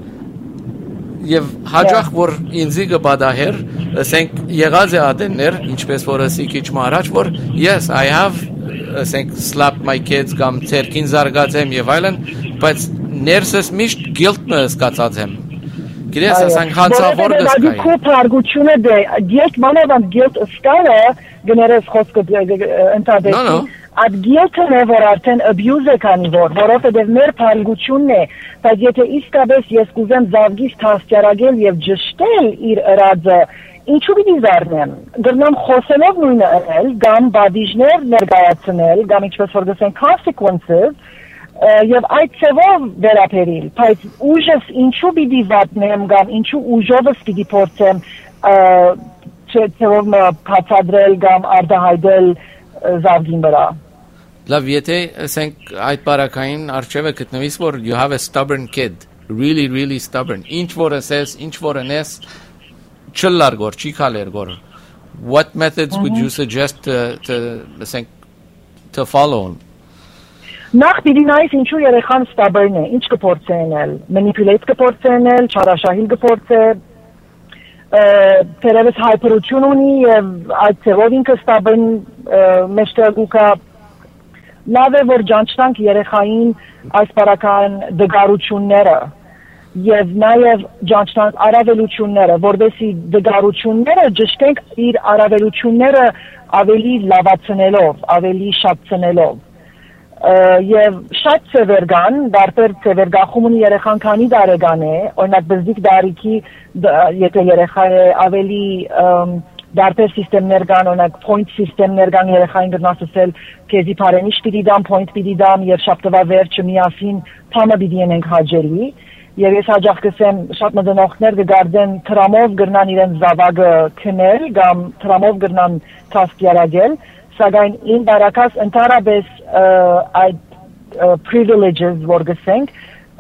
Եվ հաջող որ ինձի կբադահեր, ասենք եղած է ադեններ, ինչպես որ ասի քիչ առաջ, որ yes, I have ասենք slap my kids կամ ցերքին զարգացեմ եւ այլն, բայց ներսս միշտ guilt-ը սկացած եմ։ Գիտես, ասենք հանցավոր դեսկայ։ Քո փարգությունը դե, դիետ մանավանդ guilt սկալը գներես խոսքը ընդհանրապես։ Այդ guilt-ը որ արդեն abuse է կանի որ, որովհետեւ մեր փարգությունն է, բայց եթե իսկապես ես կուզեմ զավգիս թաստիարակել եւ ճշտել իր ըրածը, ինչու պիտի զարնեմ։ Գրնամ խոսելով նույնը անել, կամ բադիժներ ներկայացնել, կամ ինչպես որ գսենք consequences, եւ այդ ծավալ վերապերիլ, բայց ուժս ինչու պիտի վատնեմ, կամ ինչու ուժովս պիտի փորձեմ ծավալ բացադրել կամ արտահայտել զավգին վրա։ Լավ, եթե ասենք այդ բարակային արջևը գտնվիս որ you have a stubborn kid, really really stubborn, ինչ որ ասես, ինչ որ անես չլարգոր, չի քալերգոր. What methods mm-hmm. would you suggest to to ասենք to follow? Նախ պիտի նայես ինչու երեխան stubborn է, ինչ կփորձենել, manipulate կփորձենել, չարաշահիլ կփորձե, թերևս հայփրություն ունի եւ այդ ծավալ ինքը stubborn մեջտեղուկա լավ է որ ջանչտանք երեխային այս բարական դգարությունները եւ նաեւ ջանչտանք արավելությունները, որովհետեւ դգարությունները ճշտենք իր արավելությունները ավելի լավացնելով, ավելի շատցնելով։ Եվ շատ ծևերգան, դարբեր ծևերգախում ունի երեխան քանի տարեկան է, օրինակ բզիկ դարիքի եթե երեխա է ավելի դարբեր սիստեմներ կան, օրինակ point սիստեմներ կան երեխային գտնաս ասել քեզի բարենիշ պիտի դամ, point պիտի դամ եւ շաբթվա վերջը միասին թամը պիտի ենենք հաջերի եւ ես հաջող կսեմ շատ մտնողներ կգարձեն տրամով գրնան իրեն զավակը քնել կամ տրամով գրնան թաստիարակել, սակայն ին բարակաս ընդհանրապես այդ privileges որ գսենք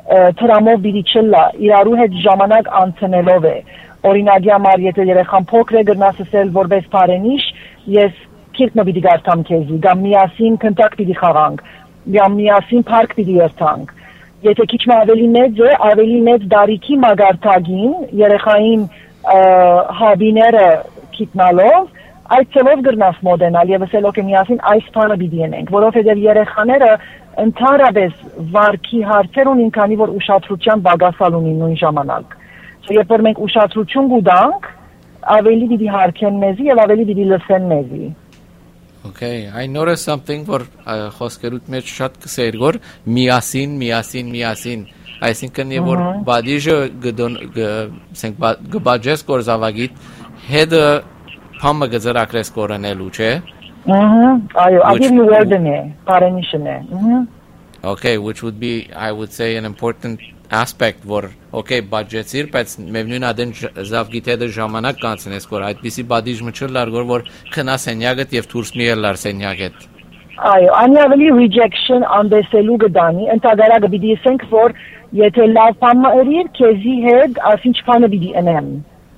թրամով բիդի չլա, իրարու հետ ժամանակ անցնելով է։ Օրինակի համար եթե երեխան փոքր է գրնաս ասել որպես բարենիշ, ես քիլտ մը բիդի գարտամ քեզի, կամ միասին կնտակ բիդի խաղանք, կամ միասին парք բիդի երթանք։ Եթե քիչ մը ավելի մեծ է, ավելի մեծ դարիքի մագարտագին երեխային հաբիները քիտնալով այդ ծելով գրնաս մոդենալ եւ ասել օքեյ միասին այս բանը բիդի ենենք, որովհետեւ երեխաները ընդհանրապես վարքի հարցեր ունին, քանի որ ուշադրության բագասալ ունին նույն ժամանակ։ Երբ որ մենք ուշադրություն գուտանք, ավելի պիտի հարգեն մեզի եւ ավելի պիտի լսեն մեզի։ Okay, I noticed something for խոսքերուտ մեջ շատ կսեր գոր միասին, միասին, միասին։ Այսինքն եւ որ բադիժը գդոն սենք գբաջես կորզավագիտ հետը փամը գծրակրես կորնելու, չէ։ Ահա, այո, ադիմ word-ն է, բարենիշն է։ Okay, which would be I would say an important aspect որ okay, բաջեցիր, բայց մևնույն adin զավգիտ հետը ժամանակ կանցնես կոր այդպիսի բադիժ մչլար գոր որ քնա սենյակդ եւ դուրս մի ելար սենյակդ։ Այո, անի ավելի rejection անդեսելու գդանի, ընդհանրապես պիտի ասենք որ եթե լավ բան երիր, քեզի հետ ասինչ բանը պիտի անեմ։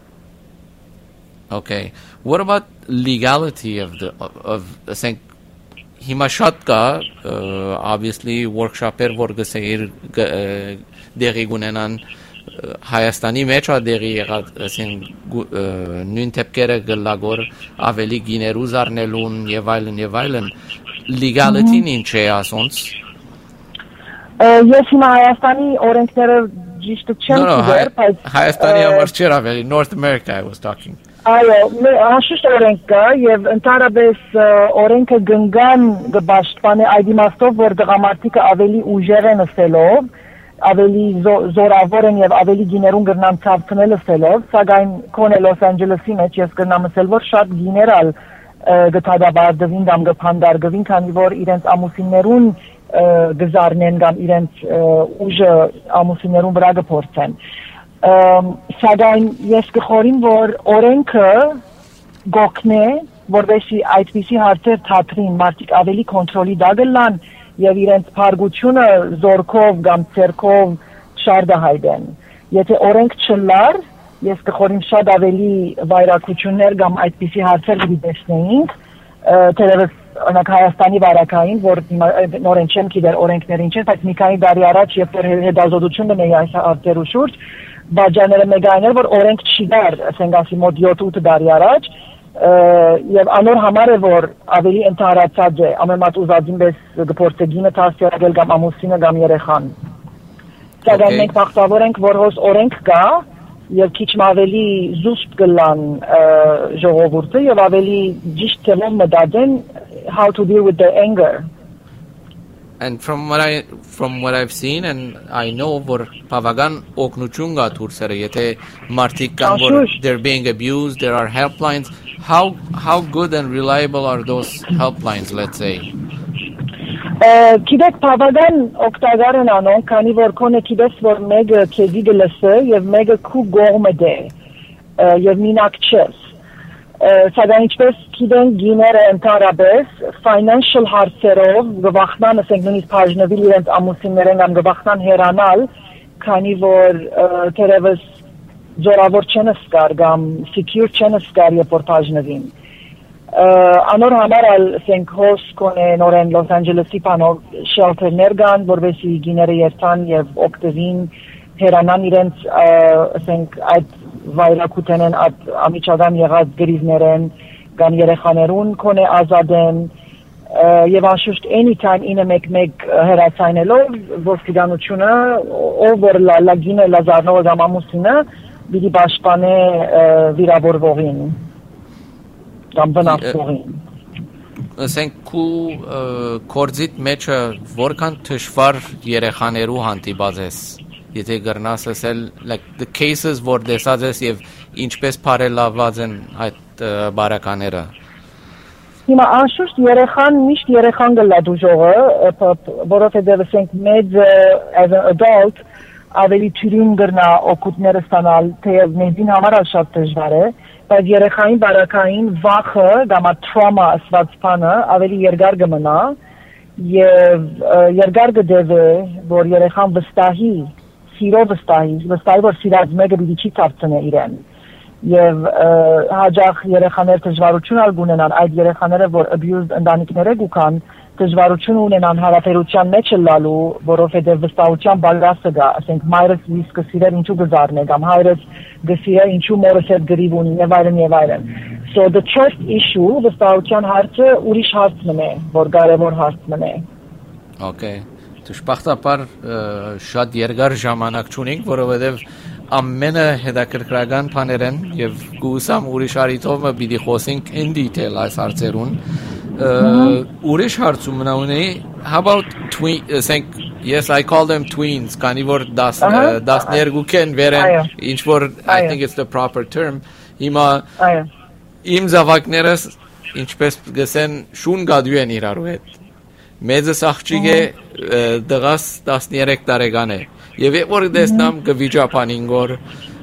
Okay. What about legality of the of ասենք հիմա շատ կա obviously workshop-եր որ գսեիր դեղի գունենան Հայաստանի մեջ ա դեղի եղած ասենք նույն տեպքերը գլագոր ավելի գիներու զարնելուն եւ այլն եւ այլն legality-ն ինչ է ասոնց։ Ես հիմա Հայաստանի օրենքները ճիշտ չեմ գիտեր, բայց Հայաստանի համար չէր ավելի North America I was talking. Այո, անշուշտ օրենք կա եւ ընդհանրապես օրենքը գնգան գբաշխտane այդ իմաստով որ դղամարդիկը ավելի ուժեղ են ասելով, ավելի զորավոր են եւ ավելի գիներուն գրնան ցավցնել ասելով, սակայն կոնե Լոս Անջելեսի մեջ ես գրնամ ասել որ շատ գիներալ գտադաբարդվին կամ գփանդարգվին, քանի որ իրենց ամուսիններուն գզարնեն կամ իրենց ուժը ամուսիններուն վրա գփորձեն։ Սակայն ես կխորին որ օրենքը գոքնե որովհետեւ այդպիսի հարցեր թատրին մարդիկ ավելի կոնտրոլի դագլան եւ իրենց փարգությունը զորքով կամ ցերկով շարդահայդեն։ Եթե օրենք չլար, ես կխորին շատ ավելի վայրակություններ կամ այդպիսի հարցեր դիտեցնեինք, թերևս օրինակ Հայաստանի վարակային, որ նորեն չեմ գիտեր օրենքներին չեն, բայց մի քանի տարի առաջ երբ որ հետազոտությունը մեի այս հարցերու շուրջ բաժաները մեգաներ որ օրենք չի դար, ասենք ասի մոտ յոթ-ութ տարի առաջ եւ անոր համար է որ ավելի ընդհանրացած է ամենամատ ուզածին պես գործը գինը տասյարել կամ ամուսինը կամ երեխան։ Սակայն մենք բախտավոր ենք որ հոս օրենք կա եւ քիչ ավելի զուսպ գլան ժողովուրդը եւ ավելի ճիշտ թեման մտածեն how to deal with their anger. And from what I from what I've seen and I know որ բավական օգնություն կա դուրսերը եթե մարդիկ կան որ they're being abused, there are helplines. How how good and reliable are those helplines, let's say? Գիտեք բավական օգտակար են անոնք, քանի որ կոնե գիտես որ մեկը քեզի գլսը եւ մեկը քու գողմը դե եւ մինակ չես։ Սակայն ինչպես գիտեն գիները ընդհանրապես financial հարցերով գվախնան ասենք նույնիսկ բաժնվել իրենց ամուսիններեն կամ գվախնան հերանալ, քանի որ թերևս զորավոր չեն սկար կամ secure չեն սկար երբ որ բաժնվին։ Անոր համար ասենք հոս կոնե նորեն Լոս Անջելեսի բանով շելթերներ կան, որովհետեւ գիները երթան եւ օգտվին հերանան իրենց ասենք այդ վայրակութենեն ամիջական եղած գրիզներեն կամ երեխաներուն կոնե ազատեն եւ անշուշտ anytime ինը մեկ-մեկ հերացայնելով ոսկիդանությունը ով որ լա գինը լազարնով կամ ամուսինը պիտի պաշտպանե վիրավորվողին կամ վնասվողին։ Ասենք քու կորձիտ մեջը որքան թշվար երեխաներու հանդիպած ես եթե գրնաս ասել like the cases որ դեսած ես եւ ինչպես բարելավված են այդ բարակաները։ Հիմա անշուշտ երեխան միշտ երեխան գլա դուժողը որովհետեւ ասենք մեծ as an adult ավելի թյուրին գրնա օգուտները ստանալ թեև մեզին համար շատ դժվար է բայց երեխային բարակային վախը կամ trauma ասված բանը ավելի երկար կմնա եւ երկար կդեվե որ երեխան վստահի սիրո վստահի, վստահի որ սիրած մեկը պիտի չի ծածկնե իրեն։ Եվ հաջող երեխաներ դժվարություն ալ ունենան, այդ երեխաները որ abused ընտանիքները գուքան դժվարություն ունենան հարաբերության մեջ լալու, որովհետև վստահության բալրասը գա, ասենք մայրս ինձ կսիրեր ինչու գզարնե, կամ հայրս գսիրեր ինչու մորս հետ գրիվ ունի, եւ այլն եւ այլն։ So the trust issue, վստահության հարցը ուրիշ հարց մնե, որ կարևոր հարց մնե։ Okay. Դժբախտաբար շատ երկար ժամանակ չունենք, որովհետև ամենը հետաքրքրական բաներ են եւ գուսամ ուրիշ արիտով պիտի խոսենք in detail այս հարցերուն։ Ուրիշ հարցում մնա ունեի, how about twin, think, yes, I call them twins, քանի որ դասներգուք են վերեն, ինչ որ I think it's the proper term, հիմա իմ զավակներս ինչպես գսեն շուն գադու են իրարու հետ, մեծս աղջիկ է դղաս տասներեք տարեկան է, եւ երբ որ դեսնամ կվիճապանին գոր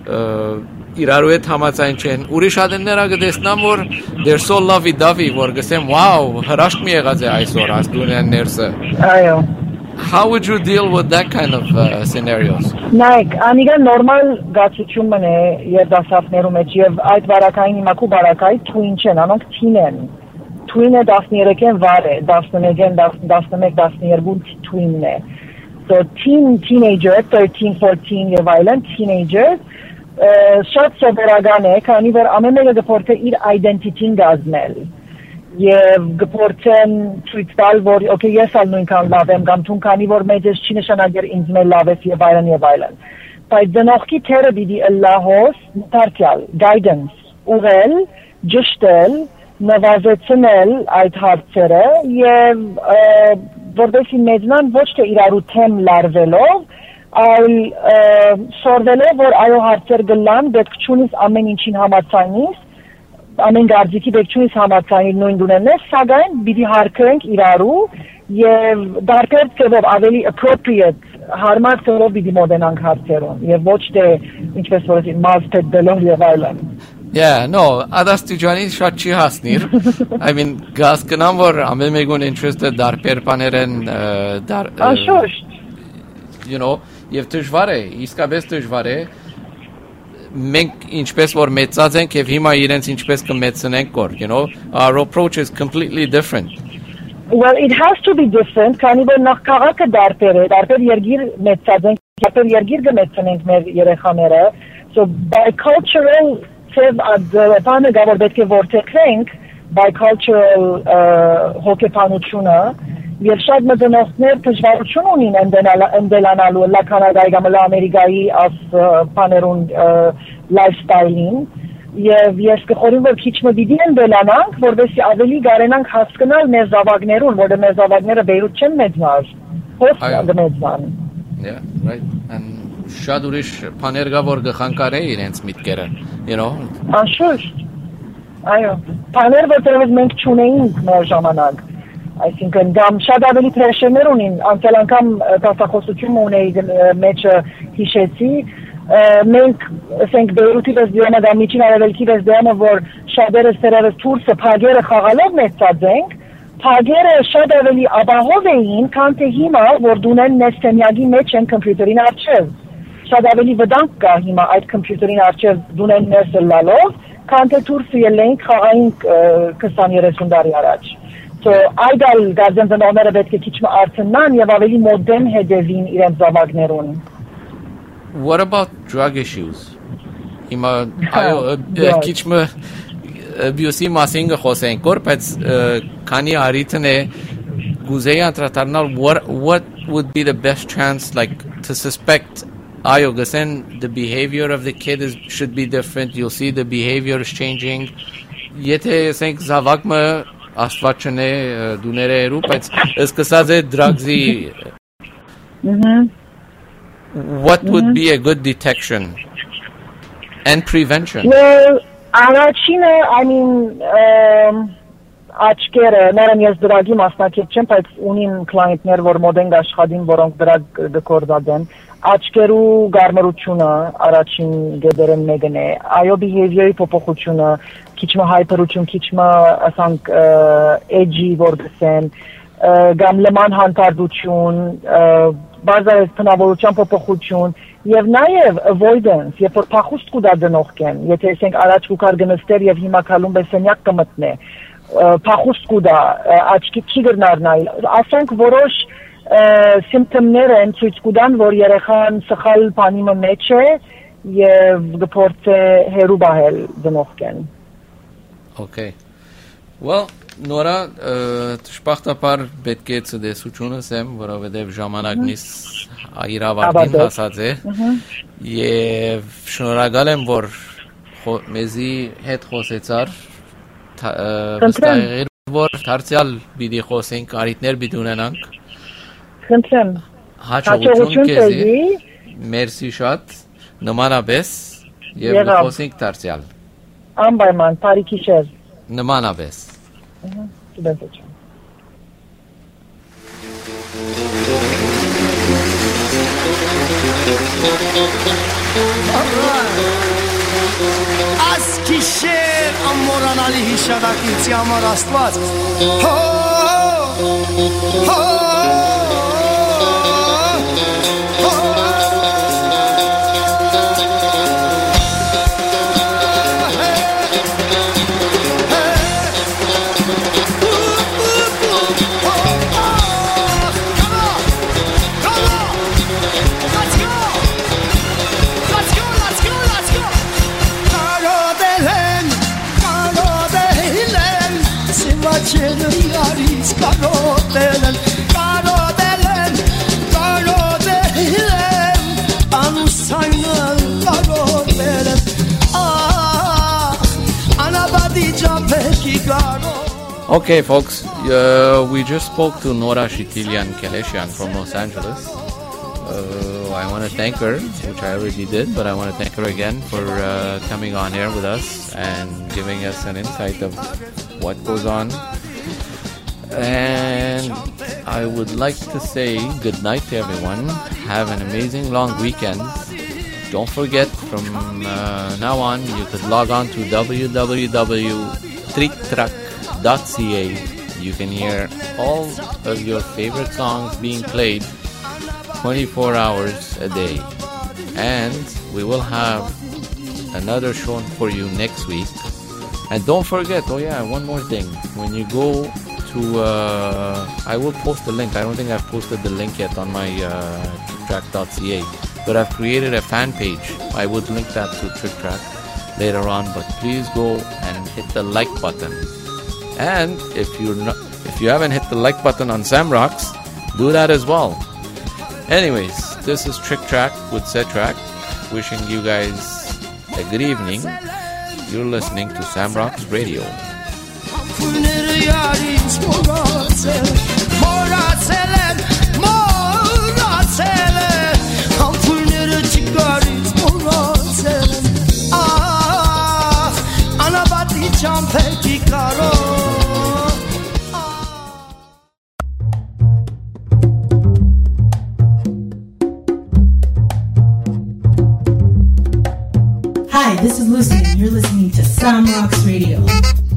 իրարու հետ համաձայն չեն, ուրիշ ադենները կտեսնամ, որ they're so lovey-dovey, որ գսեմ, wow, հրաշք մի եղած է այսօր, աստունեն ներսը։ Այո։ How would you deal with that kind of uh, scenarios? Նայք, անիգա նորմալ գացություն մնե երդասարդներու մեջ եւ այդ բարակային իմակու բարակայի twin չեն, անոնք teen են։ Twin-ը տասներեք վար է, տասնմեկ, տասնմեկ, տասներկու twin-ն է։ So teen, teenager, thirteen, fourteen եւ այլն, teenager, շատ սովորական է, քանի որ ամեն մեկը գփորձե իր identity-ին գազմել։ Եվ գփորձեն ցույց տալ, որ okay, ես ալ նույնքան լավ եմ, կամ թուն քանի որ մեջս չի նշանակեր ինձ մեր լավ ես եւ այլն եւ այլն։ Բայց դնողքի թերը պիտի ըլլահոս մտարքյալ, guidance, ուղղել, ճշտել, նվազեցնել այդ հարցերը եւ որովհետեւ մեծնան ոչ թե իրարու թեմ լարվելով, այլ սորվելով որ այո հարցեր գլան, պետք չունիս ամեն ինչին համաձայնիս, ամեն գարձիկի պետք չունիս համաձայնի նույն դունենես, սակայն պիտի հարկենք իրարու եւ դարձել կերպով ավելի appropriate հարմար ծորով պիտի մոդենանք հարցերուն եւ ոչ թե ինչպես որ մազպետ դելով եւ այլն։ Yeah, no, adastijani շատ չի հասնիր։ I mean, գաս կնամ որ ամեն մեկուն interested դարբեր բաներեն դար Անշուշտ։ You know, եւ դժվար է, իսկապես դժվար է։ Մենք ինչպես որ մեծած ենք եւ հիմա իրենց ինչպես կմեծնենք կոր, you know, our approach is completely different. Well, it has to be different, քանի որ նախ քաղաքը դարբեր է, դարբեր երգիր մեծած ենք, դարբեր երգիր կմեծնենք մեր երեխաները, so by cultural Sev ad pane gavar betke vortekrenk by cultural հոգեբանությունը եւ շատ մտածողներ դժվարություն ունին ընդելանալու լա կանադայի կամ լա ամերիկայի աս բաներուն լայֆստայլին եւ ես կխորին որ քիչ մը դիտի ընդելանանք որովհետեւ ավելի գարենանք հասկանալ մեր զավակներուն որը մեր զավակները բերուտ չեն մեծնար հոստ մեծան Yeah, right. And շատ ուրիշ բաներ կա որ գխանկարե իրենց միտքերը, you know. Անշուշտ։ Այո, բաներ որտեղից մենք չունեինք մեր ժամանակ։ Այսինքն դամ շատ ավելի pressure-ներ ունին, անցյալ անգամ տասախոսություն ունեի մեջը հիշեցի, մենք ասենք Բեյրութի պես դիամա դա միջին արևելքի պես դիամա որ շատերը սերավես թուրսը փագերը խաղալով մեծած ենք Փագերը շատ ավելի ապահով էին, քան թե հիմա, որ դունեն նեստենյագի մեջ են կոմպյուտերին առջև։ Շատ ավելի վտանգ կա հիմա այդ կոմպյուտերին առջև դունեն ներսը լալով, քան թե դուրսը ելեն խաղային քսան երեսուն տարի առաջ։ So այդ ալ գազեն ծնողները պետք է քիչ մը արցնան եւ ավելի մոդեռն հետևին իրենց զավակներուն։ What about drug issues? Հիմա այո քիչ մը abuse մասին խոսենք կոր, բայց քանի արիթն է գուզեի անդրադառնալ what what would be the best chance like to suspect այո գսեն the behavior of the kid is should be different, you'll see the behavior is changing եթե ասենք զավակը աստված չնե դուները երու, բայց սկսած է drugs-ի what would be a good detection and prevention? Well, Առաջինը, I mean, աչքերը, ներեմ ես դրագի մասնակից չեմ, բայց ունին կլայնտներ, որ մոդեն աշխատին, որոնք դրագ դկորդած են, աչքերու գարմրությունը առաջին գեդերեն մեկն է, այո behavior-ի փոփոխությունը, քիչ մը հայպերություն, քիչ մը ասանք edgy որ գսեն, կամ լման հանդարտություն, բարձրացած տնավորության փոփոխություն եւ նաեւ avoidance, երբ որ փախուստ կուտա դնող կեն, եթե ասենք առաջ կուկար գնստեր եւ հիմա քալում բեսենյակ կմտնե, փախուստ կուտա աչքի չի գրնարնայ, ասենք որոշ սիմպտոմներ են ցույց կուտան, որ երեխան սխալ բանի մեջ է եւ գործե հերու բահել դնող կեն։ Okay. Well, Նորա, ճշմարտաբար պետք է ցտեսությունս եմ, որովհետև ժամանակն իս իրավարտին հասած է, եւ շնորհակալ եմ, որ մեզի հետ խոսեցար, վստահ որ դարձյալ պիտի խոսենք, արիտներ պիտի ունենանք։ Խնդրեմ։ Հաջողություն քեզի։ Մերսի շատ, նմանապես եւ խոսենք դարձյալ։ Անպայման, բարիքի շեր։ Նմանապես։ Դեպի Ասկիշեր ամորանալի հիշադակից համար աստված Հո Հո Yaris karotelen karotelen karotelen anusaynan karotelen ah anabadi jampeki karo. Okay, folks, uh, we just spoke to Nora Shitilian Keleshian from Los Angeles. Uh, I want to thank her, which I already did, but I want to thank her again for uh, coming on here with us and giving us an insight of what goes on. And I would like to say good night to everyone. Have an amazing long weekend. Don't forget, from uh, now on, you could log on to w w w dot trick track dot c a. You can hear all of your favorite songs being played twenty-four hours a day. And we will have another show for you next week. And don't forget, oh yeah, one more thing. When you go to, uh, I will post the link. I don't think I've posted the link yet on my uh, trick track dot c a, but I've created a fan page. I would link that to TrickTrack later on, but please go and hit the like button. And if you're not, if you haven't hit the like button on Samrocks, do that as well. Anyways, this is TrickTrack with Setrack, wishing you guys a good evening. You're listening to Samrocks Radio. Hi, this is Lucy, and you're listening to Samrocks Radio.